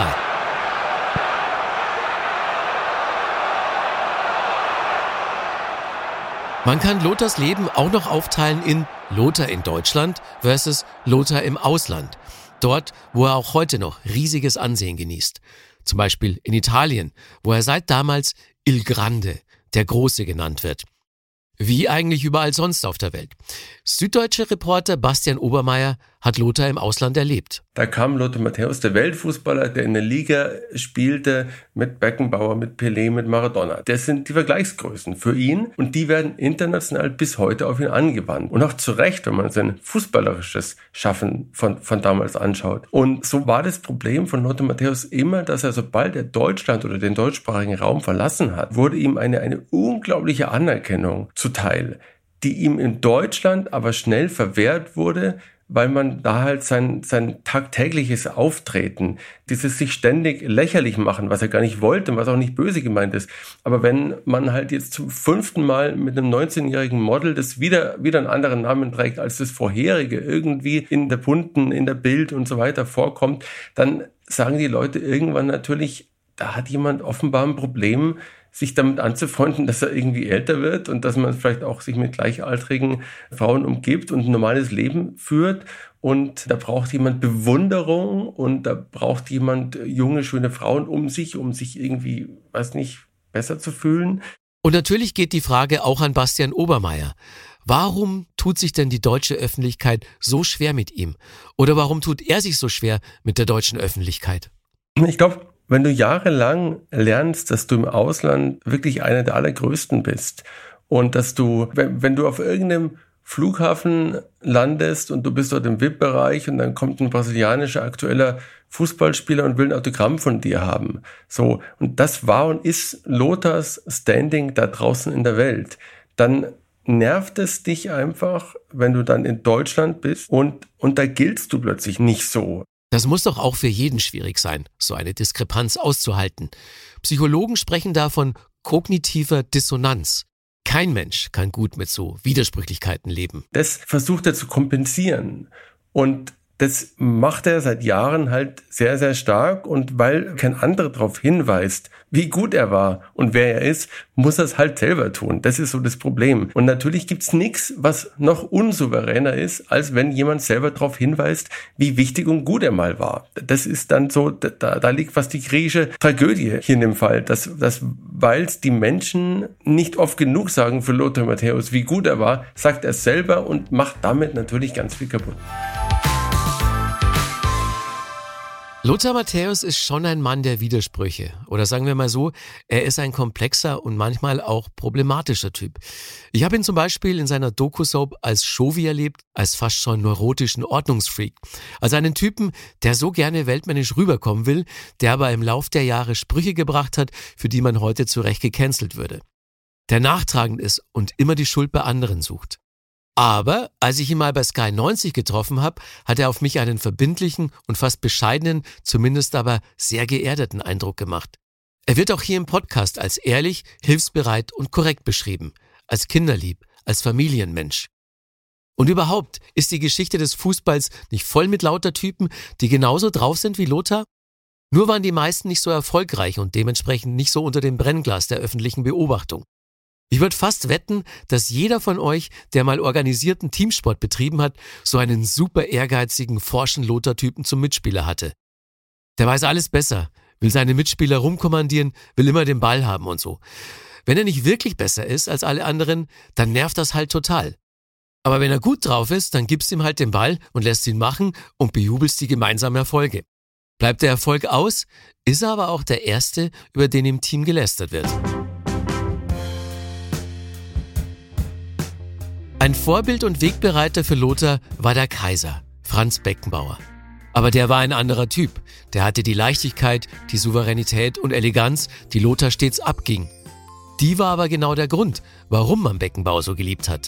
Man kann Lothars Leben auch noch aufteilen in Lothar in Deutschland versus Lothar im Ausland. Dort, wo er auch heute noch riesiges Ansehen genießt. Zum Beispiel in Italien, wo er seit damals Il Grande, der Große, genannt wird. Wie eigentlich überall sonst auf der Welt. Süddeutsche Reporter Bastian Obermeier hat Lothar im Ausland erlebt. Da kam Lothar Matthäus, der Weltfußballer, der in der Liga spielte mit Beckenbauer, mit Pelé, mit Maradona. Das sind die Vergleichsgrößen für ihn und die werden international bis heute auf ihn angewandt. Und auch zu Recht, wenn man sein fußballerisches Schaffen von, von damals anschaut. Und so war das Problem von Lothar Matthäus immer, dass er, sobald er Deutschland oder den deutschsprachigen Raum verlassen hat, wurde ihm eine, eine unglaubliche Anerkennung zuteil, die ihm in Deutschland aber schnell verwehrt wurde, weil man da halt sein, sein tagtägliches Auftreten, dieses sich ständig lächerlich machen, was er gar nicht wollte, was auch nicht böse gemeint ist. Aber wenn man halt jetzt zum fünften Mal mit einem neunzehnjährigen Model, das wieder, wieder einen anderen Namen trägt als das vorherige, irgendwie in der bunten, in der Bild und so weiter vorkommt, dann sagen die Leute irgendwann natürlich, da hat jemand offenbar ein Problem, sich damit anzufreunden, dass er irgendwie älter wird und dass man vielleicht auch sich mit gleichaltrigen Frauen umgibt und ein normales Leben führt. Und da braucht jemand Bewunderung und da braucht jemand junge, schöne Frauen um sich, um sich irgendwie, weiß nicht, besser zu fühlen. Und natürlich geht die Frage auch an Bastian Obermeier. Warum tut sich denn die deutsche Öffentlichkeit so schwer mit ihm? Oder warum tut er sich so schwer mit der deutschen Öffentlichkeit? Ich glaube, wenn du jahrelang lernst, dass du im Ausland wirklich einer der allergrößten bist und dass du, wenn, wenn du auf irgendeinem Flughafen landest und du bist dort im V I P-Bereich und dann kommt ein brasilianischer aktueller Fußballspieler und will ein Autogramm von dir haben. So, und das war und ist Lothars Standing da draußen in der Welt. Dann nervt es dich einfach, wenn du dann in Deutschland bist und, und da giltst du plötzlich nicht so. Das muss doch auch für jeden schwierig sein, so eine Diskrepanz auszuhalten. Psychologen sprechen da von kognitiver Dissonanz. Kein Mensch kann gut mit so Widersprüchlichkeiten leben. Das versucht er zu kompensieren und das macht er seit Jahren halt sehr, sehr stark und weil kein anderer darauf hinweist, wie gut er war und wer er ist, muss er es halt selber tun. Das ist so das Problem. Und natürlich gibt's nichts, was noch unsouveräner ist, als wenn jemand selber darauf hinweist, wie wichtig und gut er mal war. Das ist dann so, da, da liegt fast die griechische Tragödie hier in dem Fall, dass, dass weil es die Menschen nicht oft genug sagen für Lothar Matthäus, wie gut er war, sagt er selber und macht damit natürlich ganz viel kaputt. Lothar Matthäus ist schon ein Mann der Widersprüche. Oder sagen wir mal so, er ist ein komplexer und manchmal auch problematischer Typ. Ich habe ihn zum Beispiel in seiner Doku-Soap als Chauvi erlebt, als fast schon neurotischen Ordnungsfreak. Als einen Typen, der so gerne weltmännisch rüberkommen will, der aber im Lauf der Jahre Sprüche gebracht hat, für die man heute zu Recht gecancelt würde. Der nachtragend ist und immer die Schuld bei anderen sucht. Aber als ich ihn mal bei Sky neunzig getroffen habe, hat er auf mich einen verbindlichen und fast bescheidenen, zumindest aber sehr geerdeten Eindruck gemacht. Er wird auch hier im Podcast als ehrlich, hilfsbereit und korrekt beschrieben, als kinderlieb, als Familienmensch. Und überhaupt, ist die Geschichte des Fußballs nicht voll mit lauter Typen, die genauso drauf sind wie Lothar? Nur waren die meisten nicht so erfolgreich und dementsprechend nicht so unter dem Brennglas der öffentlichen Beobachtung. Ich würde fast wetten, dass jeder von euch, der mal organisierten Teamsport betrieben hat, so einen super ehrgeizigen, forschen Lothar-Typen zum Mitspieler hatte. Der weiß alles besser, will seine Mitspieler rumkommandieren, will immer den Ball haben und so. Wenn er nicht wirklich besser ist als alle anderen, dann nervt das halt total. Aber wenn er gut drauf ist, dann gibst ihm halt den Ball und lässt ihn machen und bejubelst die gemeinsamen Erfolge. Bleibt der Erfolg aus, ist er aber auch der Erste, über den im Team gelästert wird. Ein Vorbild und Wegbereiter für Lothar war der Kaiser, Franz Beckenbauer. Aber der war ein anderer Typ. Der hatte die Leichtigkeit, die Souveränität und Eleganz, die Lothar stets abging. Die war aber genau der Grund, warum man Beckenbauer so geliebt hat.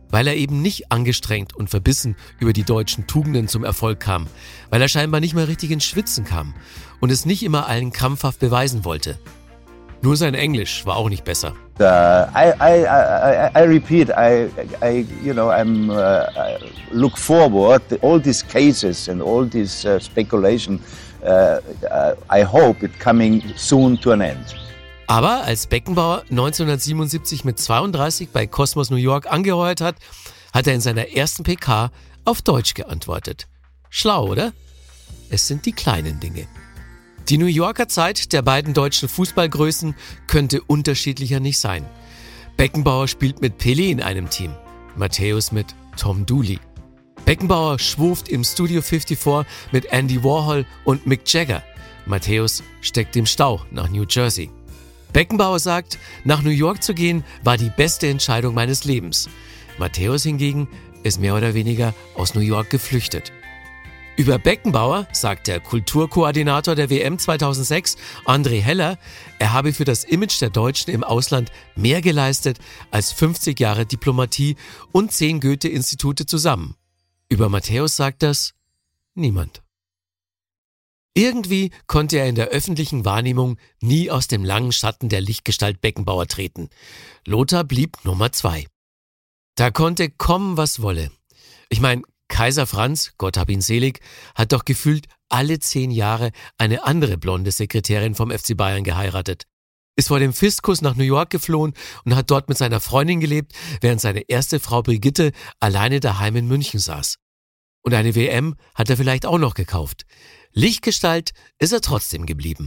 weil er eben nicht angestrengt und verbissen über die deutschen Tugenden zum Erfolg kam, weil er scheinbar nicht mehr richtig ins Schwitzen kam und es nicht immer allen krampfhaft beweisen wollte. Nur sein Englisch war auch nicht besser. Uh, I, I, I, I repeat, I, I, you know, I'm uh, I look forward all these cases and all this uh, speculation. Uh, uh, I hope it coming soon to an end. Aber als Beckenbauer neunzehnhundertsiebenundsiebzig mit zweiunddreißig bei Cosmos New York angeheuert hat, hat er in seiner ersten P K auf Deutsch geantwortet. Schlau, oder? Es sind die kleinen Dinge. Die New Yorker Zeit der beiden deutschen Fußballgrößen könnte unterschiedlicher nicht sein. Beckenbauer spielt mit Pelé in einem Team, Matthäus mit Tom Dooley. Beckenbauer schwurft im Studio vierundfünfzig mit Andy Warhol und Mick Jagger. Matthäus steckt im Stau nach New Jersey. Beckenbauer sagt, nach New York zu gehen war die beste Entscheidung meines Lebens. Matthäus hingegen ist mehr oder weniger aus New York geflüchtet. Über Beckenbauer sagt der Kulturkoordinator der W M zweitausendsechs, André Heller, er habe für das Image der Deutschen im Ausland mehr geleistet als fünfzig Jahre Diplomatie und zehn Goethe-Institute zusammen. Über Matthäus sagt das niemand. Irgendwie konnte er in der öffentlichen Wahrnehmung nie aus dem langen Schatten der Lichtgestalt Beckenbauer treten. Lothar blieb Nummer zwei. Da konnte kommen, was wolle. Ich meine, Kaiser Franz, Gott hab ihn selig, hat doch gefühlt alle zehn Jahre eine andere blonde Sekretärin vom F C Bayern geheiratet. Ist vor dem Fistkuss nach New York geflohen und hat dort mit seiner Freundin gelebt, während seine erste Frau Brigitte alleine daheim in München saß. Und eine W M hat er vielleicht auch noch gekauft. Lichtgestalt ist er trotzdem geblieben.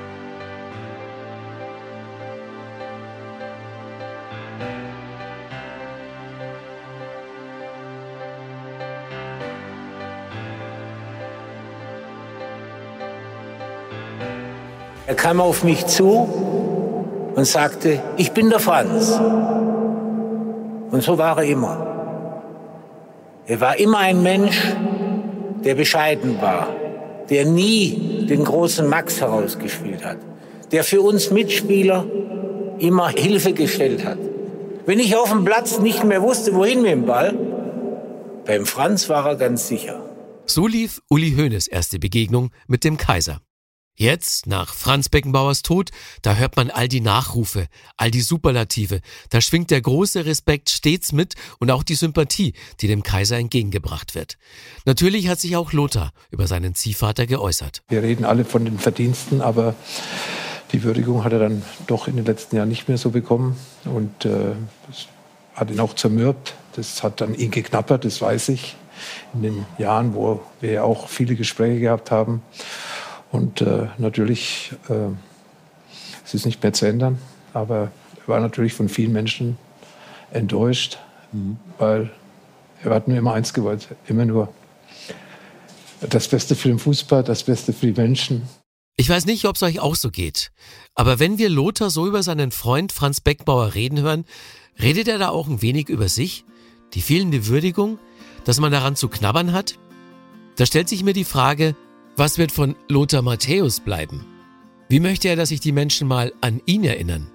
Er kam auf mich zu und sagte, ich bin der Franz. Und so war er immer. Er war immer ein Mensch, der bescheiden war, der nie den großen Max herausgespielt hat, der für uns Mitspieler immer Hilfe gestellt hat. Wenn ich auf dem Platz nicht mehr wusste, wohin mit dem Ball, beim Franz war er ganz sicher. So lief Uli Hoeneß erste Begegnung mit dem Kaiser. Jetzt, nach Franz Beckenbauers Tod, da hört man all die Nachrufe, all die Superlative. Da schwingt der große Respekt stets mit und auch die Sympathie, die dem Kaiser entgegengebracht wird. Natürlich hat sich auch Lothar über seinen Ziehvater geäußert. Wir reden alle von den Verdiensten, aber die Würdigung hat er dann doch in den letzten Jahren nicht mehr so bekommen. Und äh, das hat ihn auch zermürbt. Das hat an ihn geknabbert, das weiß ich, in den Jahren, wo wir ja auch viele Gespräche gehabt haben. Und äh, natürlich, äh, es ist nicht mehr zu ändern, aber er war natürlich von vielen Menschen enttäuscht, mhm. weil er hat nur immer eins gewollt, immer nur das Beste für den Fußball, das Beste für die Menschen. Ich weiß nicht, ob es euch auch so geht, aber wenn wir Lothar so über seinen Freund Franz Beckenbauer reden hören, redet er da auch ein wenig über sich? Die fehlende Würdigung, dass man daran zu knabbern hat? Da stellt sich mir die Frage, was wird von Lothar Matthäus bleiben? Wie möchte er, dass sich die Menschen mal an ihn erinnern?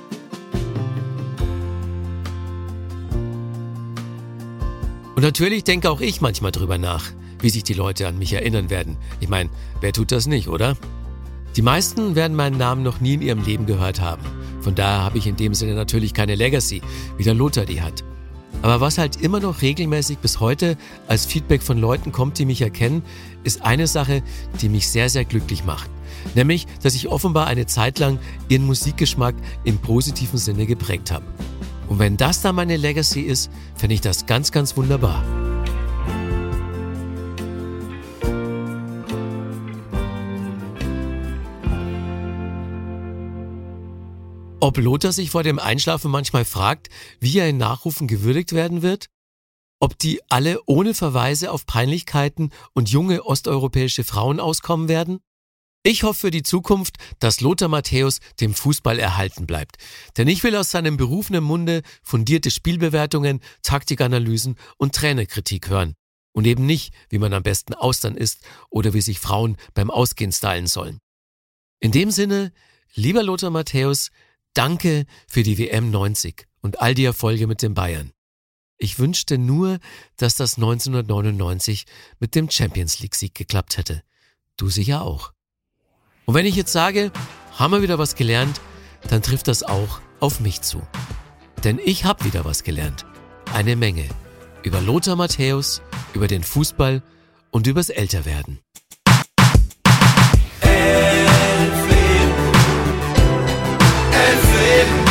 Und natürlich denke auch ich manchmal drüber nach, wie sich die Leute an mich erinnern werden. Ich meine, wer tut das nicht, oder? Die meisten werden meinen Namen noch nie in ihrem Leben gehört haben. Von daher habe ich in dem Sinne natürlich keine Legacy, wie der Lothar die hat. Aber was halt immer noch regelmäßig bis heute als Feedback von Leuten kommt, die mich erkennen, ist eine Sache, die mich sehr, sehr glücklich macht. Nämlich, dass ich offenbar eine Zeit lang ihren Musikgeschmack im positiven Sinne geprägt habe. Und wenn das dann meine Legacy ist, finde ich das ganz, ganz wunderbar. Ob Lothar sich vor dem Einschlafen manchmal fragt, wie er in Nachrufen gewürdigt werden wird? Ob die alle ohne Verweise auf Peinlichkeiten und junge osteuropäische Frauen auskommen werden? Ich hoffe für die Zukunft, dass Lothar Matthäus dem Fußball erhalten bleibt. Denn ich will aus seinem berufenen Munde fundierte Spielbewertungen, Taktikanalysen und Trainerkritik hören. Und eben nicht, wie man am besten Austern isst oder wie sich Frauen beim Ausgehen stylen sollen. In dem Sinne, lieber Lothar Matthäus, danke für die W M neunzig und all die Erfolge mit den Bayern. Ich wünschte nur, dass das neunzehnhundertneunundneunzig mit dem Champions-League-Sieg geklappt hätte. Du sicher auch. Und wenn ich jetzt sage, haben wir wieder was gelernt, dann trifft das auch auf mich zu. Denn ich habe wieder was gelernt. Eine Menge. Über Lothar Matthäus, über den Fußball und übers Älterwerden. Elf Leben. Elf Leben.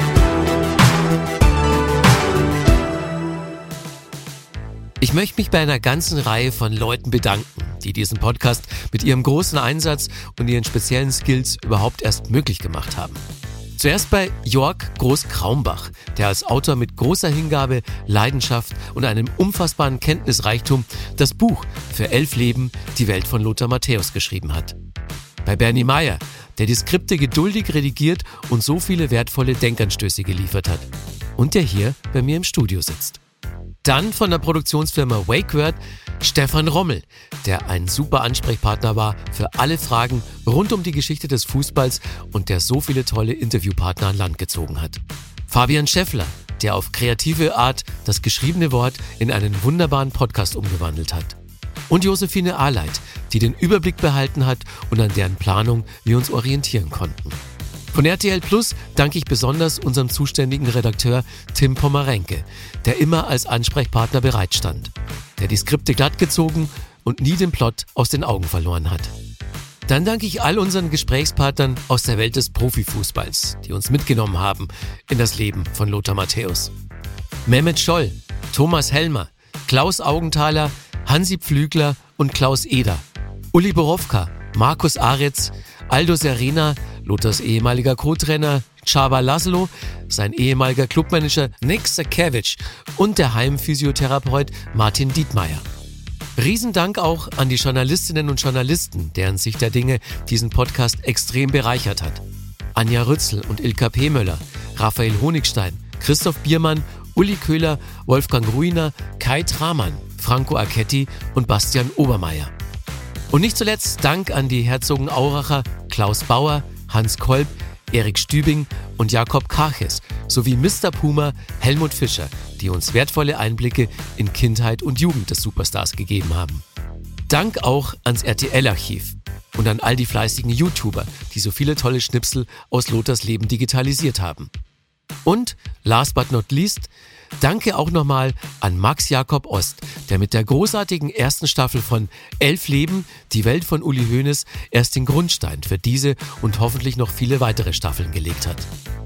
Ich möchte mich bei einer ganzen Reihe von Leuten bedanken, die diesen Podcast mit ihrem großen Einsatz und ihren speziellen Skills überhaupt erst möglich gemacht haben. Zuerst bei Jörg Groß-Kraumbach, der als Autor mit großer Hingabe, Leidenschaft und einem unfassbaren Kenntnisreichtum das Buch Für elf Leben, die Welt von Lothar Matthäus geschrieben hat. Bei Bernie Meyer, der die Skripte geduldig redigiert und so viele wertvolle Denkanstöße geliefert hat. Und der hier bei mir im Studio sitzt. Dann von der Produktionsfirma WakeWord Stefan Rommel, der ein super Ansprechpartner war für alle Fragen rund um die Geschichte des Fußballs und der so viele tolle Interviewpartner an Land gezogen hat. Fabian Schäffler, der auf kreative Art das geschriebene Wort in einen wunderbaren Podcast umgewandelt hat. Und Josephine Ahleit, die den Überblick behalten hat und an deren Planung wir uns orientieren konnten. Von R T L Plus danke ich besonders unserem zuständigen Redakteur Tim Pomerenke, der immer als Ansprechpartner bereitstand, der die Skripte glatt gezogen und nie den Plot aus den Augen verloren hat. Dann danke ich all unseren Gesprächspartnern aus der Welt des Profifußballs, die uns mitgenommen haben in das Leben von Lothar Matthäus. Mehmet Scholl, Thomas Helmer, Klaus Augenthaler, Hansi Pflügler und Klaus Eder, Uli Borowka, Markus Aretz, Aldo Serena, Lothars ehemaliger Co-Trainer Csaba Laszlo, sein ehemaliger Clubmanager Nick Sakiewicz und der Heimphysiotherapeut Martin Dietmeier. Riesendank auch an die Journalistinnen und Journalisten, deren Sicht der Dinge diesen Podcast extrem bereichert hat. Anja Rützel und Ilka Pehmöller, Raphael Honigstein, Christoph Biermann, Uli Köhler, Wolfgang Ruiner, Kai Tramann, Franco Archetti und Bastian Obermeier. Und nicht zuletzt Dank an die Herzogenauracher Klaus Bauer, Hans Kolb, Erik Stübing und Jakob Karches sowie Mister Puma, Helmut Fischer, die uns wertvolle Einblicke in Kindheit und Jugend des Superstars gegeben haben. Dank auch ans R T L-Archiv und an all die fleißigen YouTuber, die so viele tolle Schnipsel aus Lothars Leben digitalisiert haben. Und, last but not least, danke auch nochmal an Max Jakob Ost, der mit der großartigen ersten Staffel von Elf Leben, die Welt von Uli Hoeneß, erst den Grundstein für diese und hoffentlich noch viele weitere Staffeln gelegt hat.